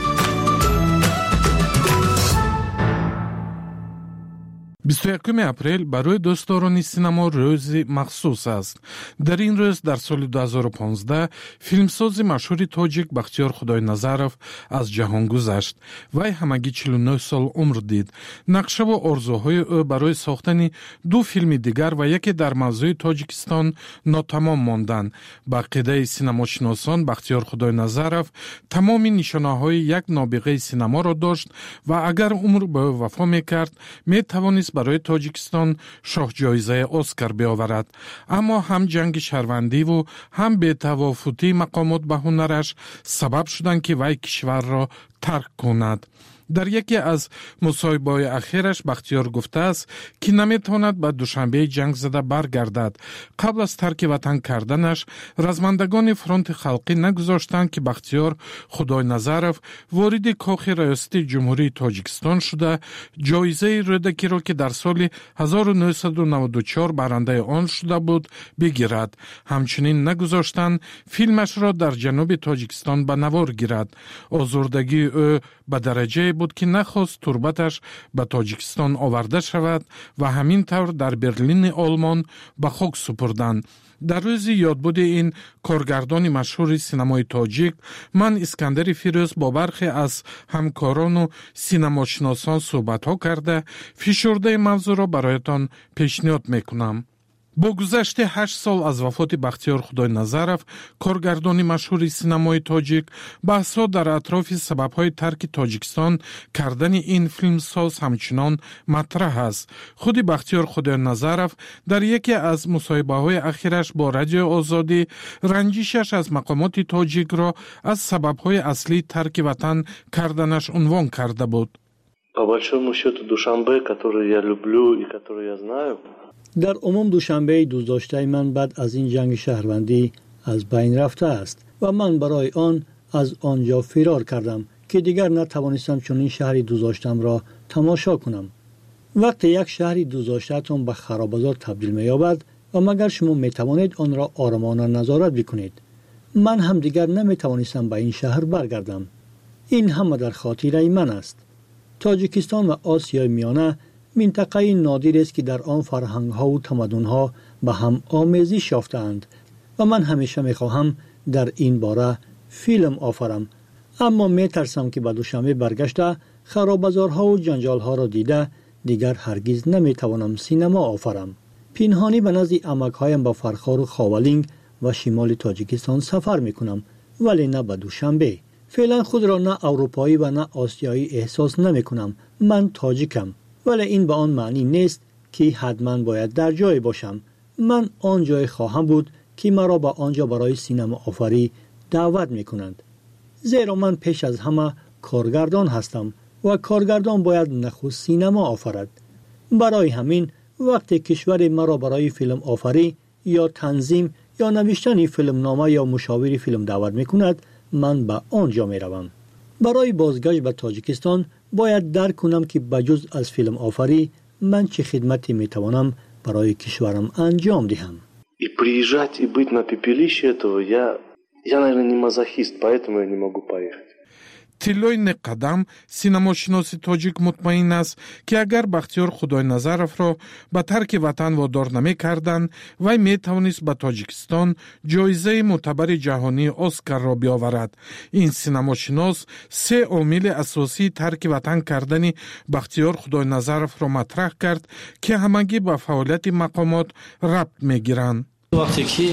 بیست و یکم اپریل برای دوستداران سینما روزی مخصوص است. در این روز در سال دو هزار و پانزده فیلمساز مشهور تاجیک بختیار خدای نظرов از جهان گذشت. وی همگی چهل و نه سال عمر دید. نقشه و آرزوهای او برای ساختن دو فیلم دیگر و یکی در موضوع تاجیکستان ناتمام ماندند. به عقیده سینماشناسان بختیار خدای نظرов تمام نشانه‌های یک نابغه سینما را داشت و اگر عمر به او وفا می‌کرد می‌توانست برای تاجیکستان شاه جایزه اسکار بیاورد. اما هم جنگ شهروندی و هم بی‌توافقی مقامات به هنرش سبب شدند که وی کشور را ترک کند. در یکی از مصاحبه‌های اخیرش بختیار گفته است که نمیتواند به دوشنبه جنگ زده برگردد. قبل از ترک وطن کردنش رزمندگان فرانت خلقی نگذاشتند که بختیار خدای نظرов وارد کاخ ریاستی جمهوری تاجیکستان شده جایزه رودکی را که در سال هزار و نهصد و نود و چهار برنده آن شده بود بگیرد. همچنین نگذاشتند فیلمش را در جنوب تاجیکستان به نوار گیرد. آزردگی او به درجه بود که نخواست تربتش به تاجیکستان آورده شود و همین طور در برلین آلمان به خاک سپردند. در روز یادبود این کارگردان مشهور سینمای تاجیک من اسکندر فیروز با برخی از همکاران و سینماشناسان صحبت ها کرده فشرده موضوع را برایتان پیشنهاد میکنم. با گذشت هشت سال از وفات بختیار خدای نظرов کارگردان مشهور سینمای تاجیک بحث‌ها در اطراف سبب‌های ترک تاجیکستان کردن این فیلمساز همچنان مطرح است. خود بختیار خدای نظرов در یکی از مصاحبه‌های اخیرش با رادیو آزادی رنجشش از مقامات تاجیک را از سبب‌های اصلی ترک وطن کردنش عنوان کرده بود. По большому счету Душанбе, который я люблю и который я знаю, در عموم دوشنبه دوست داشته من بعد از این جنگ شهروندی از بین رفته است و من برای آن از آنجا فرار کردم که دیگر نتوانستم چنین شهری دوست داشتم را تماشا کنم. وقتی یک شهری دوست داشته‌تان به خرابازار تبدیل می‌یابد و مگر شما می‌توانید آن را آرامانه نظارت بکنید. من هم دیگر نمی‌توانستم به این شهر برگردم. این همه در خاطر من است. تاجیکستان و آسیای میانه منطقه نادر است که در آن فرهنگ‌ها و تمدن‌ها به هم آمیزش یافته‌اند و من همیشه می‌خواهم در این باره فیلم آفرم، اما می‌ترسم که به دوشنبه برگشته خرابازارها و جنجال‌ها را دیده دیگر هرگز نمی‌توانم سینما آفرم. پنهانی به نزد عمک‌هایم با فرخار و خاولینگ و شمال تاجیکستان سفر می‌کنم، ولی نه به دوشنبه. فعلا خود را نه اروپایی و نه آسیایی احساس نمی‌کنم. من تاجیکم، ولی این به آن معنی نیست که حتما باید در جای باشم. من آن جای خواهم بود که مرا به آنجا برای سینما آفری دعوت می‌کنند. زیرا من پیش از همه کارگردان هستم و کارگردان باید نخست سینما آفرد. برای همین وقتی کشور مرا برای فیلم آفری یا تنظیم یا نوشتن فیلم نامه یا مشاور فیلم دعوت می‌کند، من به آنجا می‌روم. برای بازگشت به تاجیکستان باید درک کنم که بجز از فیلم آفری من چه خدمتی میتوانم برای کشورم انجام دهم. И приезжать и быть на пепелище этого я я, наверное, не мазохист, поэтому я не могу поехать. تیلوی نقدم سینماشناس تاجیک مطمئن است که اگر بختیار خدای نظرов را به ترک وطن وادار نمی کردند وی می توانست به تاجیکستان جایزه معتبر جهانی اسکار را بیاورد. این سینماشناس سه عامل اساسی ترک وطن کردن بختیار خدای نظرов را مطرح کرد که همگی به فعالیت مقامات ربط می گیرند. وقتی که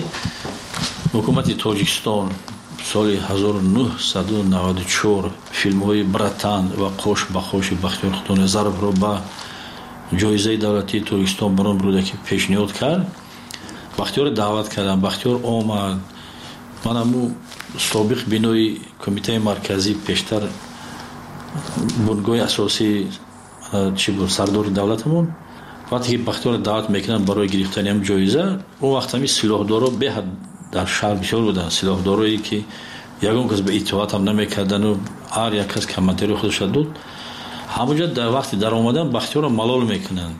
حکومت تاجیکستان سال هزار و نهصد و نود و چهار فیلم‌های براتان و خوش به خوش بختیار خدای نظرов را به جایزه دولتی تاجیکستان برام برده که پیشنهاد کرد. بختیار دعوت کردم، بختیار آمد. من همو سابق بینوی کمیته مرکزی پیشتر بنگاه اساسی چی بود سردار دولتمون وقتی که بختیار دعوت میکنن برای گرفتن هم جایزه، اون وقت همی سلاحدارا به حد در شهر بسیار بودن، سلاحدارایی که ягон кас ба итоат ҳам намекардану ҳар як кас комментари худашро дод. ҳамуҷа дар вақти дар омадан Бахтиёрро малол мекунанд.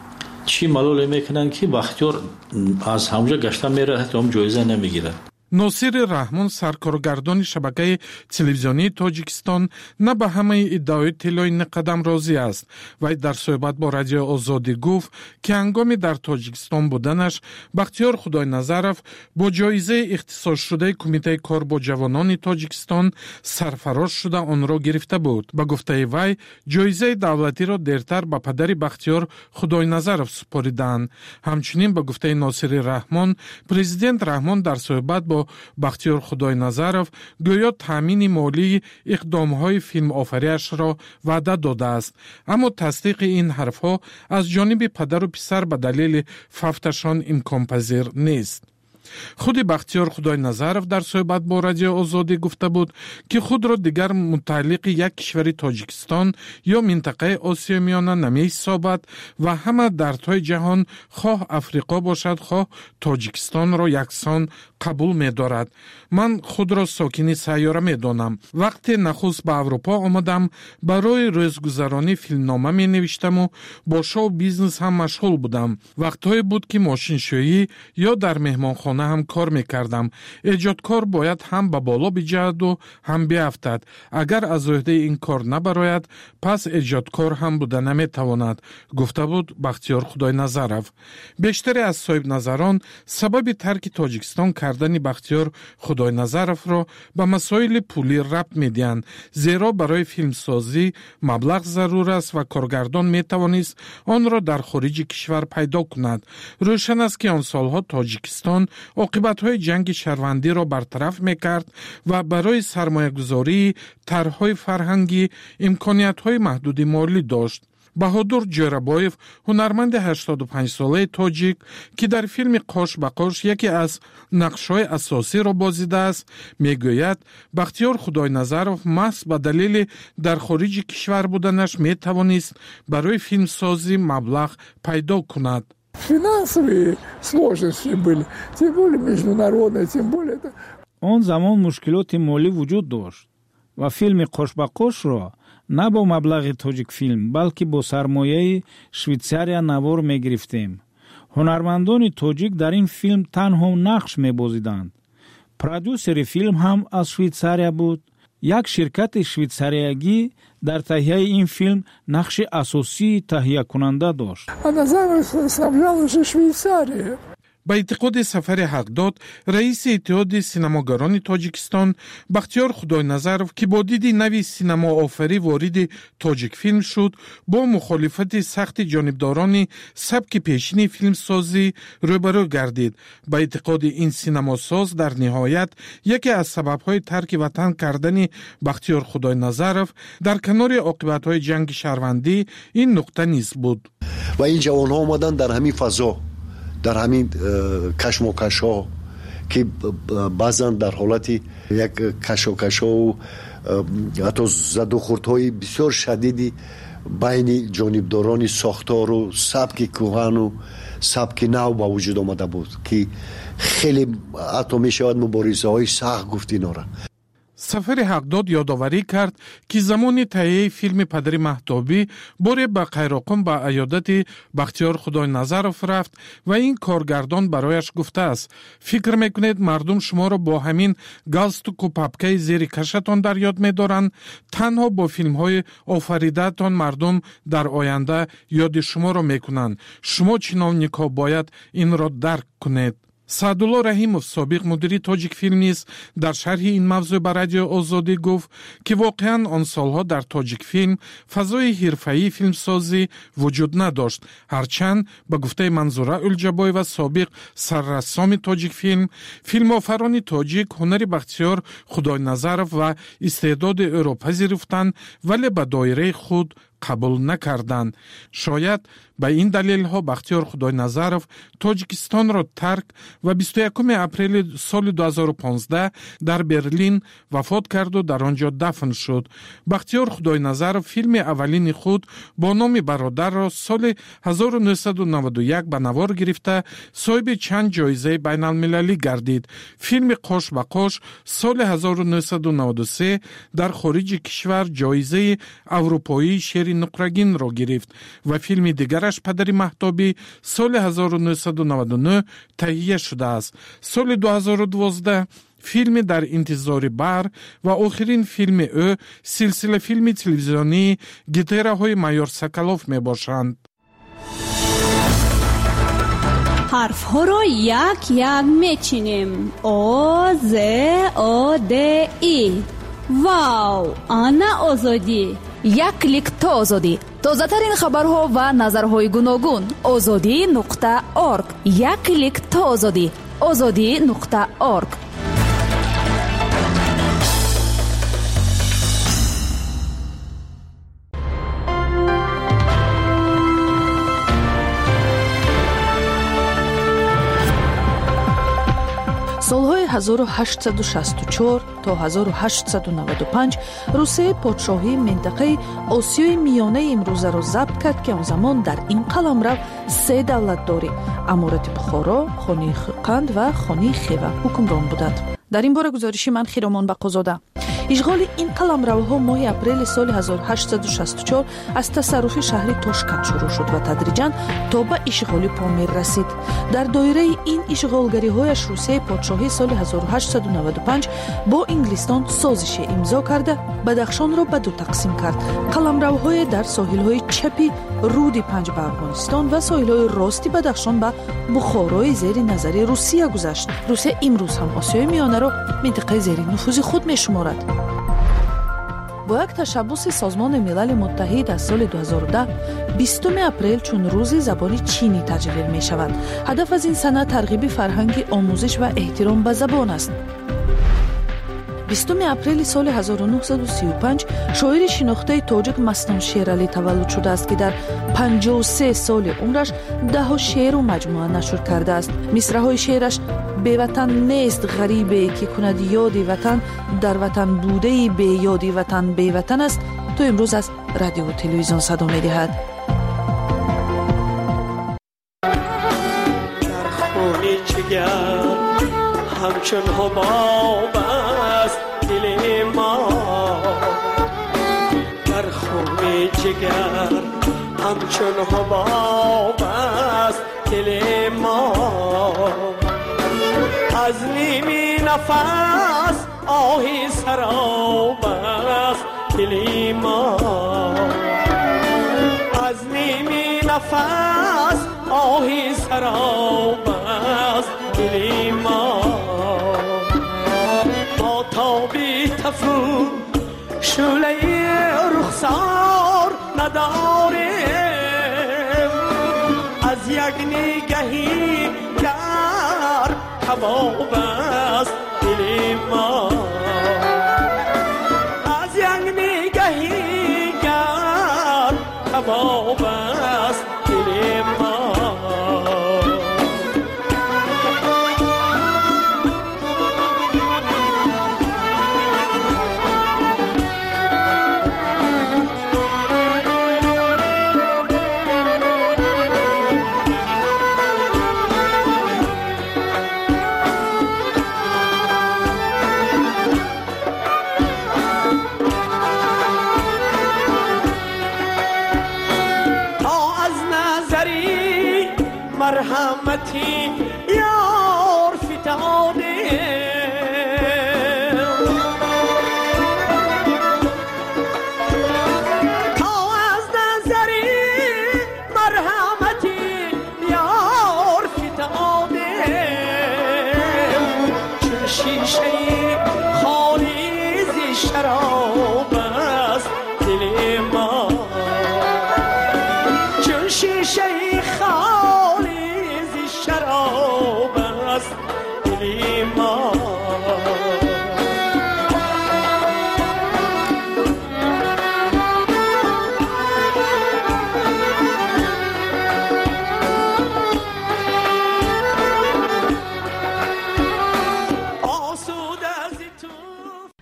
чӣ малоле мекунанд ки Бахтиёр аз ҳамуҷа гашта мерад, ҳатто ҳам ҷоиза намегирад. носири раҳмон, саркоргардони шабакаи телевизионии тоҷикистон, на ба ҳамаи иддаои тиллои Нақадам розӣ аст. Вай дар суҳбат бо Радиои Озодӣ гуфт, ки ҳангоми дар Тоҷикистон буданаш Бахтиёр Худойназаров бо ҷоизаи ихтисосшудаи Кумитаи кор бо ҷавонони Тоҷикистон сарфарош шуда онро гирифта буд. Ба гуфтаи вай, ҷоизаи давлатиро дертар ба падари Бахтиёр Худойназаров супориданд. Ҳамчунин ба гуфтаи носири раҳмон, президент Раҳмон дар суҳбат бо Бахтиёр Худойназаров гӯё таъмини молии иқдомҳои филмофариашро ваъда додааст. Аммо тасдиқи ин ҳарфҳо аз ҷониби падару писар ба далели фавташон имконпазир нест. худи Бахтиёр Худойназаров дар суҳбат бо Радиои Озодӣ гуфта буд, ки худро дигар мутааллиқи як кишвари Тоҷикистон ё минтақаи Осиёи Миёна намеҳисобад ва ҳама дардҳои ҷаҳон, хоҳ Африқо бошад, хоҳ Тоҷикистонро яксон қабул медорад. Ман худро сокини сайёра медонам. Вақте нахуст ба Аврупо омадам, барои рӯзгузаронӣ филмнома менавиштаму бо шоу бизнес ҳам машғул будам. Вақтҳое буд, ки мошиншӯӣ ё дар меҳмонхона ҳам кор мекардам. эҷодкор бояд ҳам ба боло биҷаҳаду ҳам биафтад. Агар аз ӯҳдаи ин кор набарояд, пас эҷодкор ҳам буда наметавонад, гуфта буд Бахтиёр Худойназаров. Бештаре аз соҳибназарон сабаби тарки Тоҷикистон кардани Бахтиёр Худойназаровро ба масоили пулӣ рабт медиҳанд, зеро барои филмсозӣ маблағ зарур аст ва коргардон метавонист онро дар хориҷи кишвар пайдо кунад. рӯшан аст, ки он солҳо Тоҷикистон оқибатҳои ҷанги шаҳрвандиро бартараф мекард ва барои сармоягузории тарҳҳои фарҳангӣ имкониятҳои маҳдуди молӣ дошт. Баҳодур Ҷӯрабоев, ҳунарманди ҳаштоду панҷсолаи тоҷик, ки дар филми Қош ба қош яке аз нақшҳои асосиро бозидааст, мегӯяд, Бахтиёр Худойназаров маҳз ба далели дар хориҷи кишвар буданаш метавонист барои филмсозӣ маблағ пайдо кунад. Финансовые сложности были, тем более международные, тем более... Он замон мушкилоти молӣ вуҷуд дошт ва филми Қош ба қошро на бо маблағи Тоҷикфилм, балки бо сармояи Швейтсария навор мегирифтем. ҳунармандони тоҷик дар ин филм танҳо нақш мебозиданд. Продюсери филм ҳам аз Швейтсария буд. як ширкати швейтсариягӣ дар таҳияи ин филм нақши асосии таҳиякунанда дошт. ба эътиқоди Сафари Ҳақдод, раиси Иттиҳоди синамогарони Тоҷикистон, Бахтиёр Худойназаров, ки бо диди нави синамоофарӣ вориди Тоҷикфилм шуд, бо мухолифати сахти ҷонибдорони сабки пешини филмсозӣ рӯбарӯ гардид. Ба эътиқоди ин синамосоз, дар ниҳоят яке аз сабабҳои тарки ватан кардани Бахтиёр Худойназаров дар канори оқибатҳои ҷанги шаҳрвандӣ ин нуқта низ буд. ва ин ҷавонҳо омадан дар ҳамин фазо, дар ҳамин кашмокашҳо, ки баъзан дар ҳолати як кашокашҳоу ҳатто задухурдҳои бисёр шадиди байни ҷонибдорони сохтору сабки кӯҳану сабки нав ба вуҷуд омада буд, ки хеле ҳатто мешавад муборизаҳои сахт гуфт инора. Сафари Ҳақдод ёдоварӣ кард, ки замони таҳияи филми Падари Маҳтобӣ боре ба Қайроқум ба аёдати Бахтиёр Худойназаров рафт ва ин коргардон барояш гуфтааст: фикр мекунед мардум шуморо бо ҳамин галстуку папкаи зери кашатон дар ёд медоранд? Танҳо бо филмҳои офаридаатон мардум дар оянда ёди шуморо мекунанд. Шумо чиновникҳо бояд инро дарк кунед. Саъдулло Раҳимов, собиқ мудири Тоҷикфилм, низ дар шарҳи ин мавзӯъ ба Радиои Озодӣ гуфт, ки воқеан он солҳо дар Тоҷикфилм фазои ҳирфаии филмсозӣ вуҷуд надошт. Ҳарчанд ба гуфтаи Манзура Улҷабоева, собиқ саррассоми Тоҷикфилм, филмофарони тоҷик ҳунари Бахтиёр Худойназаров ва истеъдоди ӯро пазирифтанд, вале ба доираи худ قبول نکردند. شاید به این دلیل ها بختیار خداینظرов تاجیکستان را ترک و بیست و یکم اپریل سال دو هزار و پانزده در برلین وفات کرد و در آنجا دفن شد. بختیار خداینظرов فیلم اولین خود با نام برادر را سال هزار و نهصد و نود و یک به نوار گرفته صاحب چند جایزه بین المللی گردید. فیلم قوش به قوش سال هزار و نهصد و نود و سه در خارج کشور جایزه اروپایی شیر نقرگین را گرفت و فیلم دیگرش پدر مهتابی سال هزار و نهصد و نود و نه تهیه شده است. سال دو هزار و دوازده فیلم در انتظار بر و آخرین فیلم او سلسله فیلم تلویزیونی گیتاره های مایور سکلوف می باشند. حرف ها را یک یک می چینیم. او ز او د ای. واو، آنا آزادی. یک کلیک تا آزادی. تازه ترین خبرها و نظرهای گوناگون. آزادی نقطه ارگ. یک کلیک تا آزادی. آزادی نقطه ارگ. солҳои ҳазору ҳаштсаду шасту чор то ҳазору ҳаштсаду наваду панҷ русия подшоҳии минтақаи осиёи миёнаи имрӯзаро забт кард ки он замон дар ин қаламрав се давлатдорӣ амурати бухоро, хонаи қанд ва хонаи хева ҳукмрон буданд. дар ин бора гузориши ман хиромон бақозода. ишғоли ин қаламравҳо моҳи апрели соли ҳазору ҳаштсаду шасту чор аз тасарруфи шаҳри Тошкент шурӯъ шуд ва тадриҷан то ба ишғоли Помир расид. дар доираи ин ишғолгариҳояш Русияи подшоҳӣ соли ҳазору ҳаштсаду наваду панҷ бо Инглистон созише имзо карда Бадахшонро ба ду тақсим кард. қаламравҳое дар соҳилҳои чапи руди панҷ ба Афғонистон ва соҳилҳои рости Бадахшон ба Бухорои зери назари Русия гузашт. Русия имрӯз ҳам Осиёи миёнаро минтақаи зери нуфузи худ мешуморад. бо як ташаббуси Созмони Милали Муттаҳид аз соли ду ҳазору даҳ бистуми апрел чун рӯзи забони чинӣ таҷлил мешавад. ҳадаф аз ин санъат тарғиби фарҳанги омӯзиш ва эҳтиром ба забон аст. бистуми апрели соли ҳазору нуҳсаду сию панҷ шоири шинохтаи тоҷик Мастон Шералӣ таваллуд шудааст ки дар панҷоҳу се соли умраш даҳо шеъру маҷмӯа нашр кардааст. мисраҳои шеъраш беватан нест ғарибе ки кунад ёди ватан, дар ватан будаи беёди ватан беватан аст, то имрӯз аз радио телевизион садо медиҳад. дар хони чигар ҳамчун ҳубоб аст дили мо, дар хони чигар ҳамчун ҳубоб аст дили мо, از نیمی نفس آهی سراب است دلی ما، از نیمی نفس آهی سراب است دلی ما، ما تابی تفو شعله رخسار نداریم، از یک نگهی کباب است دلی ما، از یک نگهی گر کباب است دلی ما. مرحمتی یار فتاده تا از نظری مرحمتی یار فتاده چون شیشه خالی زی شراب است دل ما، چون شیشه خالی شراب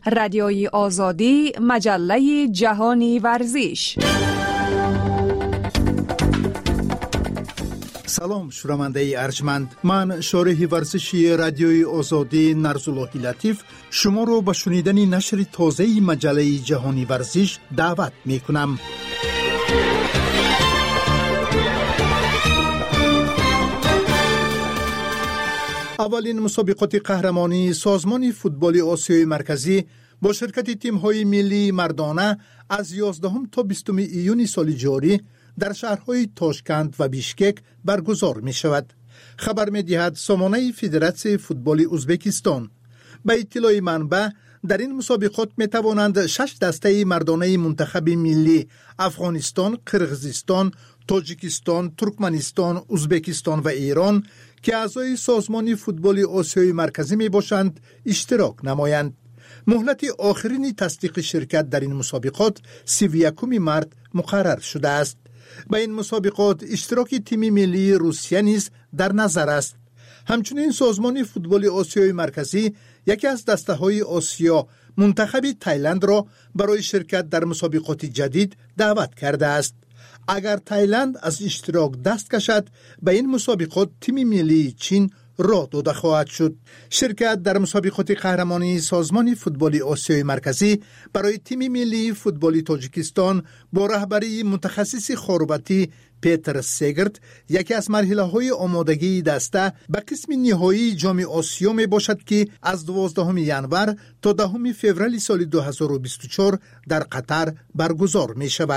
رادیوی آزادی، مجله جهانی ورزش. سلام شنونده ارجمند، من شارح ورزشی رادیوی آزادی نرزاللهی لطیف شما رو به شنیدن نشر تازه مجله جهانی ورزش دعوت می کنم. اولین مسابقات قهرمانی سازمان فوتبال آسیای مرکزی با شرکت تیم‌های ملی مردانه از یازدهم تا بیستم ایون سال جاری در شهرهای تاشکند و بیشکک برگزار می شود. خبر می دهد سامانه فدراسیون فوتبال ازبکستان. به اطلاع منبع در این مسابقات می توانند شش دسته مردانه منتخب ملی افغانستان، قرقیزستان، تاجیکستان، ترکمنستان، ازبکستان و ایران که اعضای سازمان فوتبال آسیای مرکزی می باشند اشتراک نمایند. مهلت آخرین تصدیق شرکت در این مسابقات سی و یکم مارس مقرر شده است. به این مسابقات اشتراک تیم ملی روسیه نیز در نظر است. همچنین سازمان فوتبال آسیای مرکزی یکی از دسته‌های آسیا منتخب تایلند را برای شرکت در مسابقات جدید دعوت کرده است. اگر تایلند از اشتراک دست کشد به این مسابقات تیم ملی چین راه داده خواهد شد. شرکت در مسابقات قهرمانی سازمان فوتبال آسیای مرکزی برای تیم ملی فوتبال تاجیکستان با رهبری متخصص خاربتی پیتر سگرت یکی از مرحله‌های آمادگی دسته به قسم نهایی جام آسیا می باشد که از دوازدهم ژانویه تا دهم فوریه سال دو هزار و بیست و چهار در قطر برگزار می شود.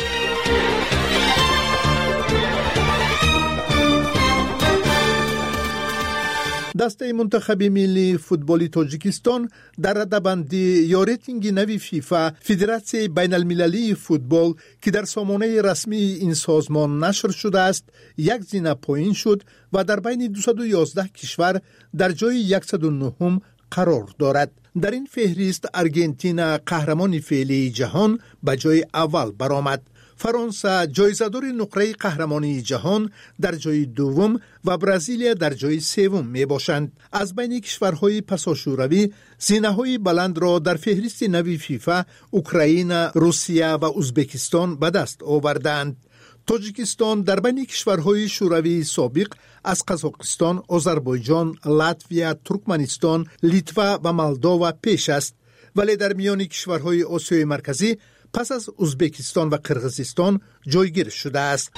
دسته منتخب ملی فوتبال تاجیکستان در رده‌بندی یا ریتینگ نوی فیفا فدراسیون بین المللی فوتبال که در سامانه رسمی این سازمان نشر شده است یک زینه پایین شد و در بین دویست و یازده کشور در جای صد و نه قرار دارد. در این فهرست آرژانتین قهرمان فعلی جهان به جای اول برآمد. فرانسه جایزه‌دار نقره قهرمانی جهان در جای دوم و برزیل در جای سوم می باشند. از بین کشورهای پساشوروی زینه‌های بلند را در فهرست نوی فیفا اوکراین، روسیه و ازبکستان به دست آوردند. تاجیکستان در بین کشورهای شوروی سابق از قزاقستان، آذربایجان، لاتویا، ترکمنستان، لیتوا و مولداوا پیش است، ولی در میان کشورهای آسیای مرکزی پس از ازبکستان و قرقیزستان جایگیر شده است.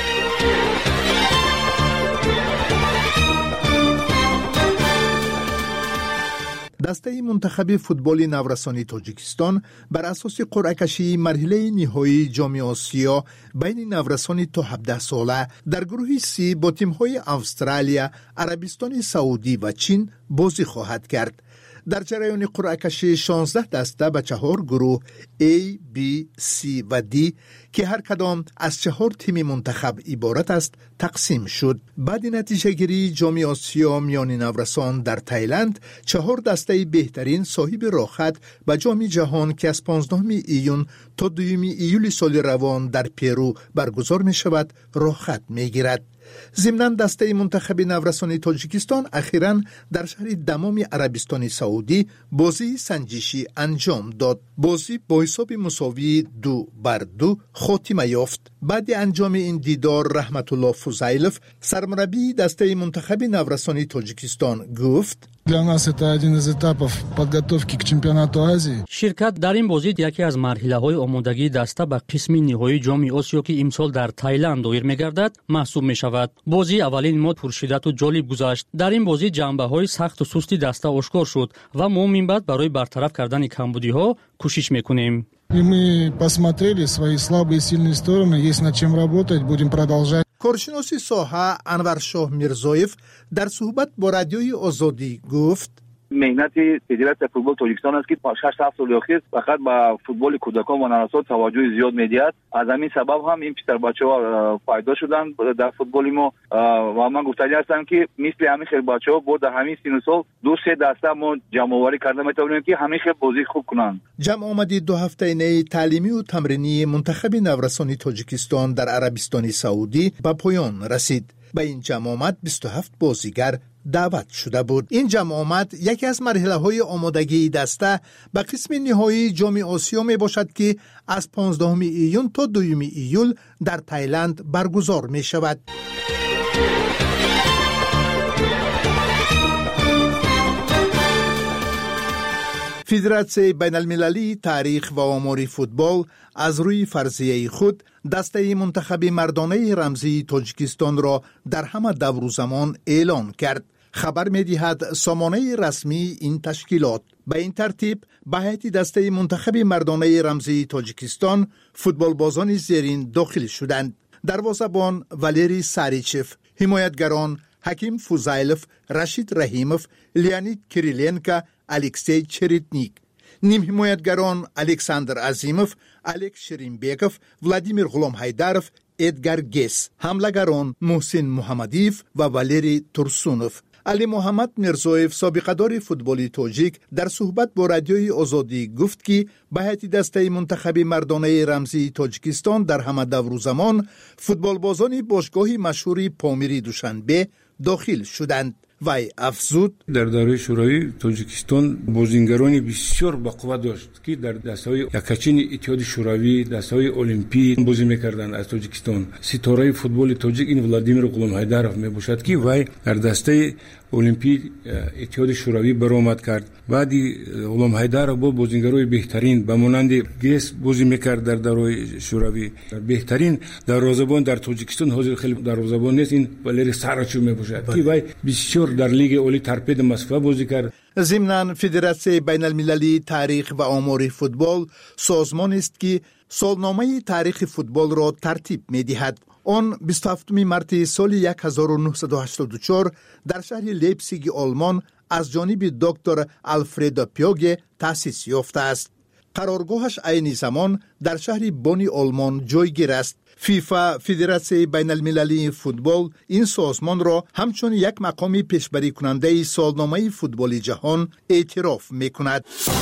دسته منتخب فوتبال نورسانی تاجیکستان بر اساس قرعه کشی مرحله نهایی جام آسیا بین نورسان تا هفده ساله در گروه سی با تیم‌های استرالیا، عربستان سعودی و چین بازی خواهد کرد. در جریان قرعه کشی شانزده دسته به چهار گروه A, B, C و D که هر کدام از چهار تیم منتخب عبارت است تقسیم شد. بعد نتیجه گیری جام آسیا میان نورسان در تایلند چهار دسته بهترین صاحب راحت به جام جهان که از پانزدهم ایون تا دوم ایول سال روان در پرو برگزار می شود راحت می گیرد. ضمناً دسته منتخب نورسان تاجیکستان اخیراً در شهر دمام عربستان سعودی بازی سنجشی انجام داد. بازی با حساب مساوی دو بر دو خاتمه یافت. بعد انجام این دیدار رحمت الله فضیلف سرمربی دسته منتخب نورسان تاجیکستان گفت: Для нас это один из этапов подготовки к чемпионату Азии. شرکت در این بازی یکی از مرحله‌های آمادگی دسته به قسم نهایی جام آسیا که امسال در تایلند دایر می‌گردد محسوب می‌شود. بازی اولین ما پرشدت و جالب گذشت. در این بازی جنبه‌های سخت و سستی دسته آشکار شد و ما من بعد برای برطرف کردن کمبودی‌ها کوشش می‌کنیم. И мы посмотрели свои слабые и сильные стороны, есть над чем работать, будем продолжать. کارشناس ساحه انور شاه میرزایف در صحبت با رادیوی آزادی گفت: مهنت فدراسیون فوتبال تاجیکستان است که شش هفت سال اخیر فقط با فوتبال کودکان و نوسان توجه زیاد میدهد. از همین سبب هم این پسر بچه‌ها فایده شدن در فوتبال ما و من گفتنی هستم که مثل همین خیلی بچه‌ها بود در همین سن و سال دو سه دسته ما جمع آوری کرده میتونیم که همین خیلی بازی خوب کنند. جمع آمدی دو هفته نی تعلیمی و تمرینی منتخب نورسانی تاجیکستان در عربستان سعودی به پایان رسید. به این جمع آمد بیست و هفت بازیگر دعوت شده بود. این جمع آمد یکی از مرحله‌های آمادگی دسته به قسم نهایی جام آسیا می باشد که از پانزدهم ایون تا دوم ایول در تایلند برگزار می شود. فدراسیون بین المللی تاریخ و آمار فوتبال از روی فرضیه خود دسته منتخب مردانه رمزی تاجیکستان را در همه دور و زمان اعلان کرد. خبر می دهد سامانه رسمی این تشکیلات. به این ترتیب به هیئت دسته منتخب مردانه رمزی تاجیکستان فوتبال بازان زیرین داخل شدند: دروازه‌بان والری ساریچف، حمایتگران حکیم فوزایلوف، رشید رحیموف، لیانید کریلینکا، الکسی چریتنیک، نیم حمایتگران الکساندر عظیموف، الکس شرینبیکوف، ولادیمیر غلام هایدارف، ادگار گیس، حمله‌گران محسن محمدیف و والری ترسونوف. علی محمد میرزویف، سابقه‌دار فوتبال تاجیک، در صحبت با رادیوی آزادی گفت که به هیئت دسته منتخب مردانه رمزی تاجیکستان در همه دور و زمان فوتبال بازان باشگاه مشهور پامیری دوشنبه داخل شدند. وی افزود: در دوره شوروی تاجیکستان بازیگرانی بسیار با قوت داشت که در دسته‌های یکچین اتحاد شوروی، دسته‌های المپی بازی می‌کردند. از تاجیکستان ستاره فوتبال تاجیک این ولادیمیر غلام هایدارف میباشد که وی در دسته المپی اتحاد شوروی برآمد کرد. بعدی غلام هایدارف با بازیگرای بهترین به مانند گیس بازی می‌کرد در دوره شوروی. بهترین دروازه‌بان در تاجیکستان حاضر خیلی دروازه‌بان نیست، این والری ساراچوف میباشد که وی بسیار در لیگ اولی ترپید مسکو بازی کرد. ضمناً فدراسیون بین المللی تاریخ و آمار فوتبال سازمان است که سالنامه تاریخ فوتبال را ترتیب می‌دهد. آن بیست و هفتم مارس سال هزار و نهصد و هشتاد و چهار در شهر لیپزیگ آلمان از جانب دکتر آلفرد پیوگه تأسیس یافته است. قرارگاهش عین زمان در شهر بونی آلمان جایگیر است. فیفا، فدراسیون بین المللی فوتبال، این سازمان را همچون یک مقام پیشبری کننده سالنامه فوتبال جهان اعتراف می‌کند.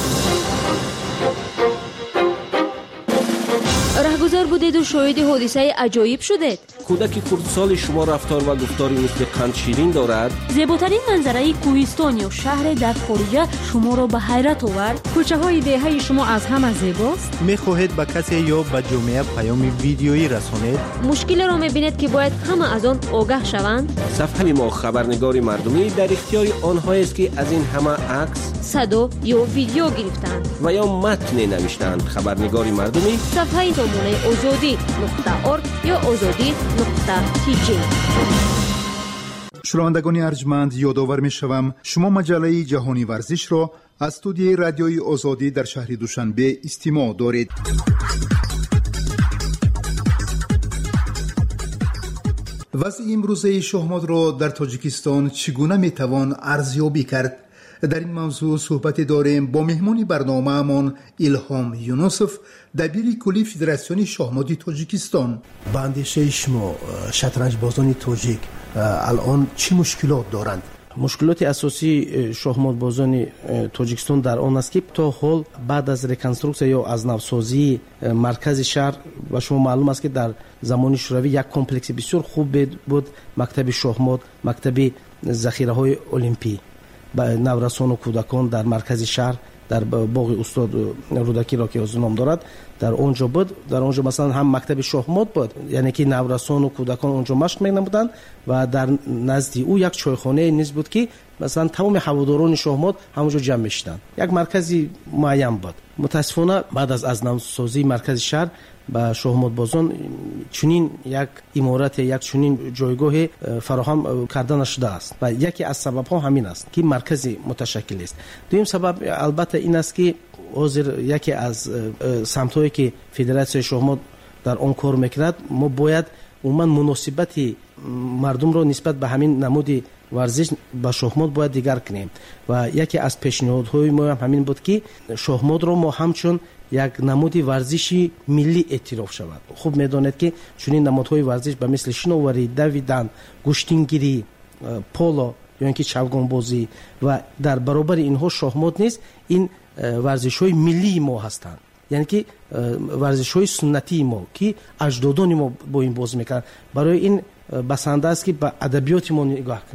رهگذر بودید و شاهد حادثه عجایب شدید. کودک کردسال شما رفتار و گفتاری مثل قند شیرین دارد. زیباترین منظره کوهستان یا شهر در خارجه شما را به حیرت آورد. کوچه های دهه شما از همه زیباست. میخواهید به کسی یا به جامعه پیام ویدیویی رسانید؟ مشکل را میبینید که باید همه از آن آگاه شوند. صفحه ما خبرنگار مردمی در اختیار آنها است که از این همه عکس، صدا یا ویدیو گرفتند و یا متن نوشتند. خبرنگار مردمی صفحه سامانه آزادی نقطه ارگ یا آزادی نقطه تی جی. شنوندگان ارجمند، یادآور می‌شوم شما مجله جهانی ورزش را از استودیوی رادیوی آزادی در شهر دوشنبه استماع دارید. وضع امروزه شهمات را در تاجیکستان چگونه میتوان ارزیابی کرد؟ در این موضوع صحبت داریم با مهمان برنامه‌مان الهام یونسوف، دبیر کلی فدراسیون شاهمات تاجیکستان. به اندیشه شما شطرنج بازان تاجیک الان چه مشکلات دارند؟ مشکلات اساسی شاهمات بازان تاجیکستان در آن است که تا حال بعد از ریکنسترکسیون یا از نوسازی مرکز شهر و شما معلوم است که در زمان شوروی یک کمپلکس بسیار خوب بود، مکتب شاهمات، مکتب ذخیره‌های المپی با نورسان و کودکان در مرکز شهر در باغ استاد رودکی را که از نام دارد در اونجا بود. در اونجا مثلا هم مکتب شاهمات بود، یعنی که نورسان و کودکان اونجا مشق می‌نمودند و در نزد او یک چایخانه نیز بود که مثلا تمام هواداران شاهمات همونجا جمع می‌شدند. یک مرکزی معین بود. متاسفانه بعد از از نوسازی مرکز شهر با شاهمات بازان چنین یک امارت، یک چنین جایگاه فراهم کرده نشده است و یکی از سبب‌ها همین است که مرکزی متشکل است. دوم سبب البته این است که حاضر یکی از سمت‌هایی که فدراسیون شاهمات در آن کار می‌کند، ما باید عموما مناسبت مردم را نسبت به همین نمود ورزش با شاهمات باید دیگر کنیم و یکی از پیشنهادهای ما هم همین بود که شاهمات را ما همچون یک نمود ورزشی ملی اعتراف شود. خوب میدانید که چنین نمادهای ورزش به مثل شناوری، دویدن، گشتینگیری، پولو یا اینکه چوگان بازی و در برابر اینها شاهمات نیست، این ورزش‌های ملی ما هستند، یعنی که ورزش‌های سنتی ما که اجدادان ما با این بازی می‌کردند. برای این بسنده است که به ادبیات ما نگاه کنیم،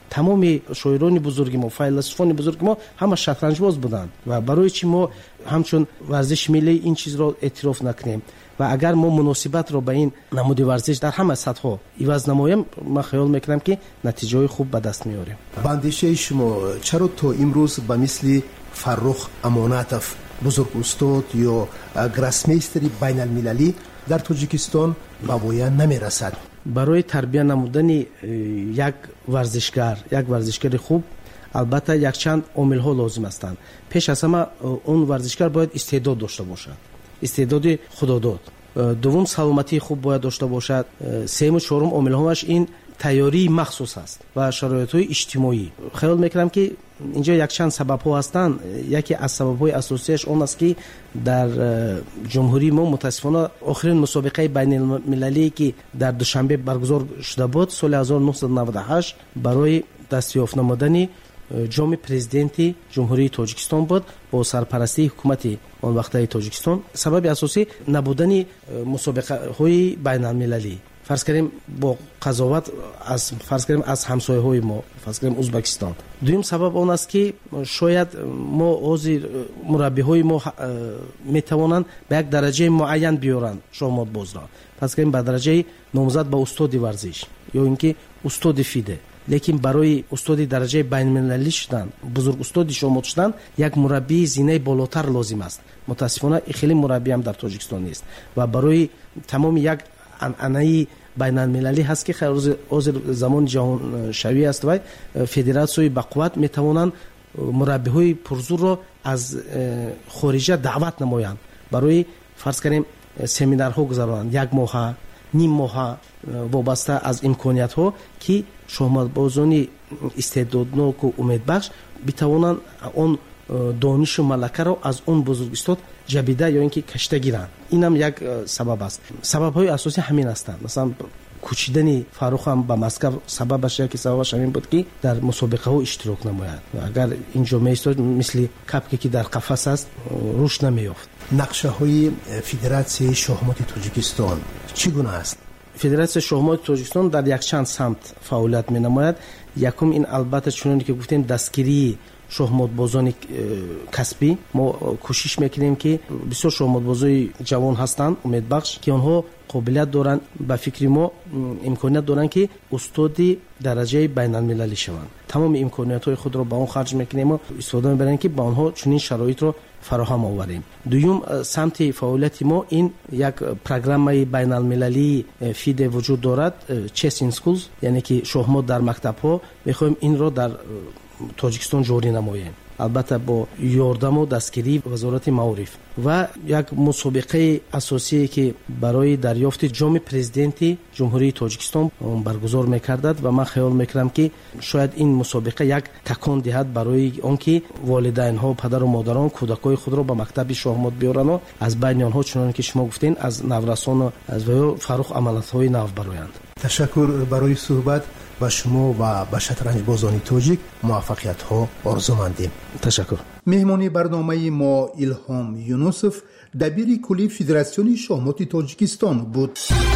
تمام شاعران بزرگ ما، فیلسوفان بزرگ ما همه شطرنج باز بودند و برای چی ما همچون ورزش ملی این چیز را اعتراف نکنیم و اگر ما مناسبت را به این نمود ورزش در همه سطح ها عوض نماییم، ما خیال میکنم که نتیجه خوب به دست میاریم. باندیشه شما چرا تا امروز به مثل فرخ امانتوف بزرگ استاد یا گراسمیستری بین المللی در تاجیکستان به پایان نمیرسد؟ برای تربیت نمودن یک ورزشکار، یک ورزشکار خوب، البته یک چند عامل ها لازم هستند. پیش از همه اون ورزشکار باید استعداد داشته باشد، استعداد خداداد. دوم سلامتی خوب باید داشته باشد. سوم و چهارم عامل هاش این تیاری مخصوص است و شرایط های اجتماعی. خیال میکنم که اینجا یک چند سبب ها هستند. یکی از سبب های اساسیش اون است که در جمهوری ما متاسفانه آخرین مسابقه بین المللی که در دوشنبه برگزار شده بود سال هزار و نهصد و نود و هشت برای دستیافت نمودن جام پرزیدنت جمهوری تاجیکستان بود با سرپرستی حکومت آن وقته تاجیکستان. سبب اساسی نبودن مسابقه های بین المللی، فرض کنیم با قضاوت از فرض کنیم از همسایه های ما، فرض کنیم ازبکستان. دوم سبب اون است که شاید ما از مربی های ما میتوانند به یک درجه معین بیارند شامات باز را، فرض کنیم به درجه نامزد به استاد ورزش یا اینکه استاد فیده، لیکن برای استاد درجه بین المللی شدن، بزرگ استاد شامات شدن، یک مربی زینه بالاتر لازم است. متاسفانه خیلی مربی هم در تاجیکستان نیست و برای تمام یک انعنه بین المللی هست که خیلی از زمان جهان شوی است و فدراسیون با قوت میتوانند مربی های پرزور را از خارج دعوت نمایند برای فرض کنیم سمینارها گذارند، یک ماه نیم ماه وابسته از امکانیت ها که شهامتبازان استعدادناک و امیدبخش بتوانند اون دانش و ملکه را از اون بزرگ استاد جبیده یا اینکه کشته گیرند. این هم یک سبب است. سبب های اساسی همین هستند. مثلا کوچیدن فاروق هم به مسکو سببش که سببش همین بود که در مسابقه ها اشتراک نماید و اگر این جامعه استاد مثل کپکی که در قفس است روش نمیافت. نقشه های فدراسیون شاهمات تاجیکستان چگونه است؟ فدراسیون شاهمات تاجیکستان در یک چند سمت فعالیت می نماید. یکم این البته چونانی که گفتیم دستگیری شاهماتبازان کسبی. ما کوشش میکنیم که بسیار شاهماتبازای جوان هستند امیدبخش که آنها قابلیت دارند، به فکر ما امکانیت دارند که استاد درجه بین المللی شوند. تمام امکانیت های خود را با آن خرج میکنیم و استفاده میبریم که با آنها چنین شرایط را فراهم آوریم. دوم سمت فعالیت ما این یک پروگرام بین المللی فیده وجود دارد، چس این سکولز، یعنی که شاهمات در مکتب ها میخوایم این را در تاجیکستان جاری نماییم، البته با یاردم و دستگیری وزارت معارف. و یک مسابقه اساسی که برای دریافت جام پرزیدنت جمهوری تاجیکستان برگزار میکردد و من خیال میکنم که شاید این مسابقه یک تکان دهد برای آنکه والدین ها، پدر و مادران کودکای خود را به مکتب شاهمات بیارن و از بین آنها چنانکه که شما گفتین از نورسان و از فروغ امانت های نو برآیند. تشکر برای صحبت. با شما و به شطرنج بازان تاجیک موفقیت ها آرزومندیم. تشکر. مهمانی برنامه ما الهام یونوسف، دبیر کلی فدراسیون شاهمات تاجیکستان بود.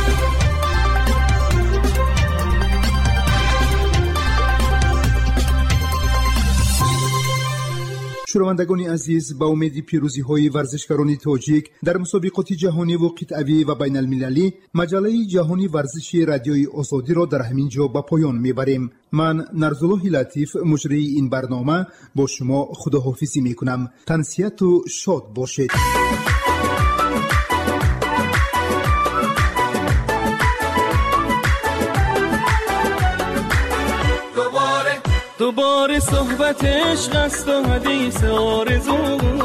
شنوندگان عزیز، با امید پیروزی های ورزشکاران تاجیک در مسابقات جهانی و قطعی و بین المللی، مجله جهانی ورزشی رادیوی آزادی را در همین جا به پایان میبریم. من نرزالله لطیف مجری این برنامه با شما خداحافظی میکنم. تنسیت و شاد باشید. دوباره صحبت عشق است و حدیث آرزو،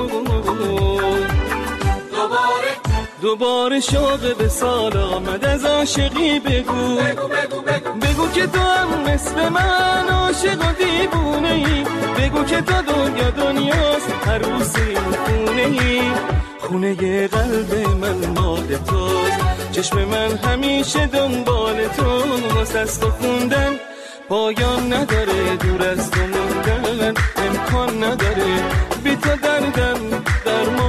دوباره دوباره شوق به سال آمد از عاشقی. بگو بگو بگو بگو, بگو که تو هم مثل من عاشق و دیوونه ای. بگو که تو دنیا دنیاست، هر روز خونه ای. خونه قلب من مال توست، چشم من همیشه دنبال تو. واسه است و خوندن پایان نداره، دور از تو موندن امکان نداره. بی تو دردم درمان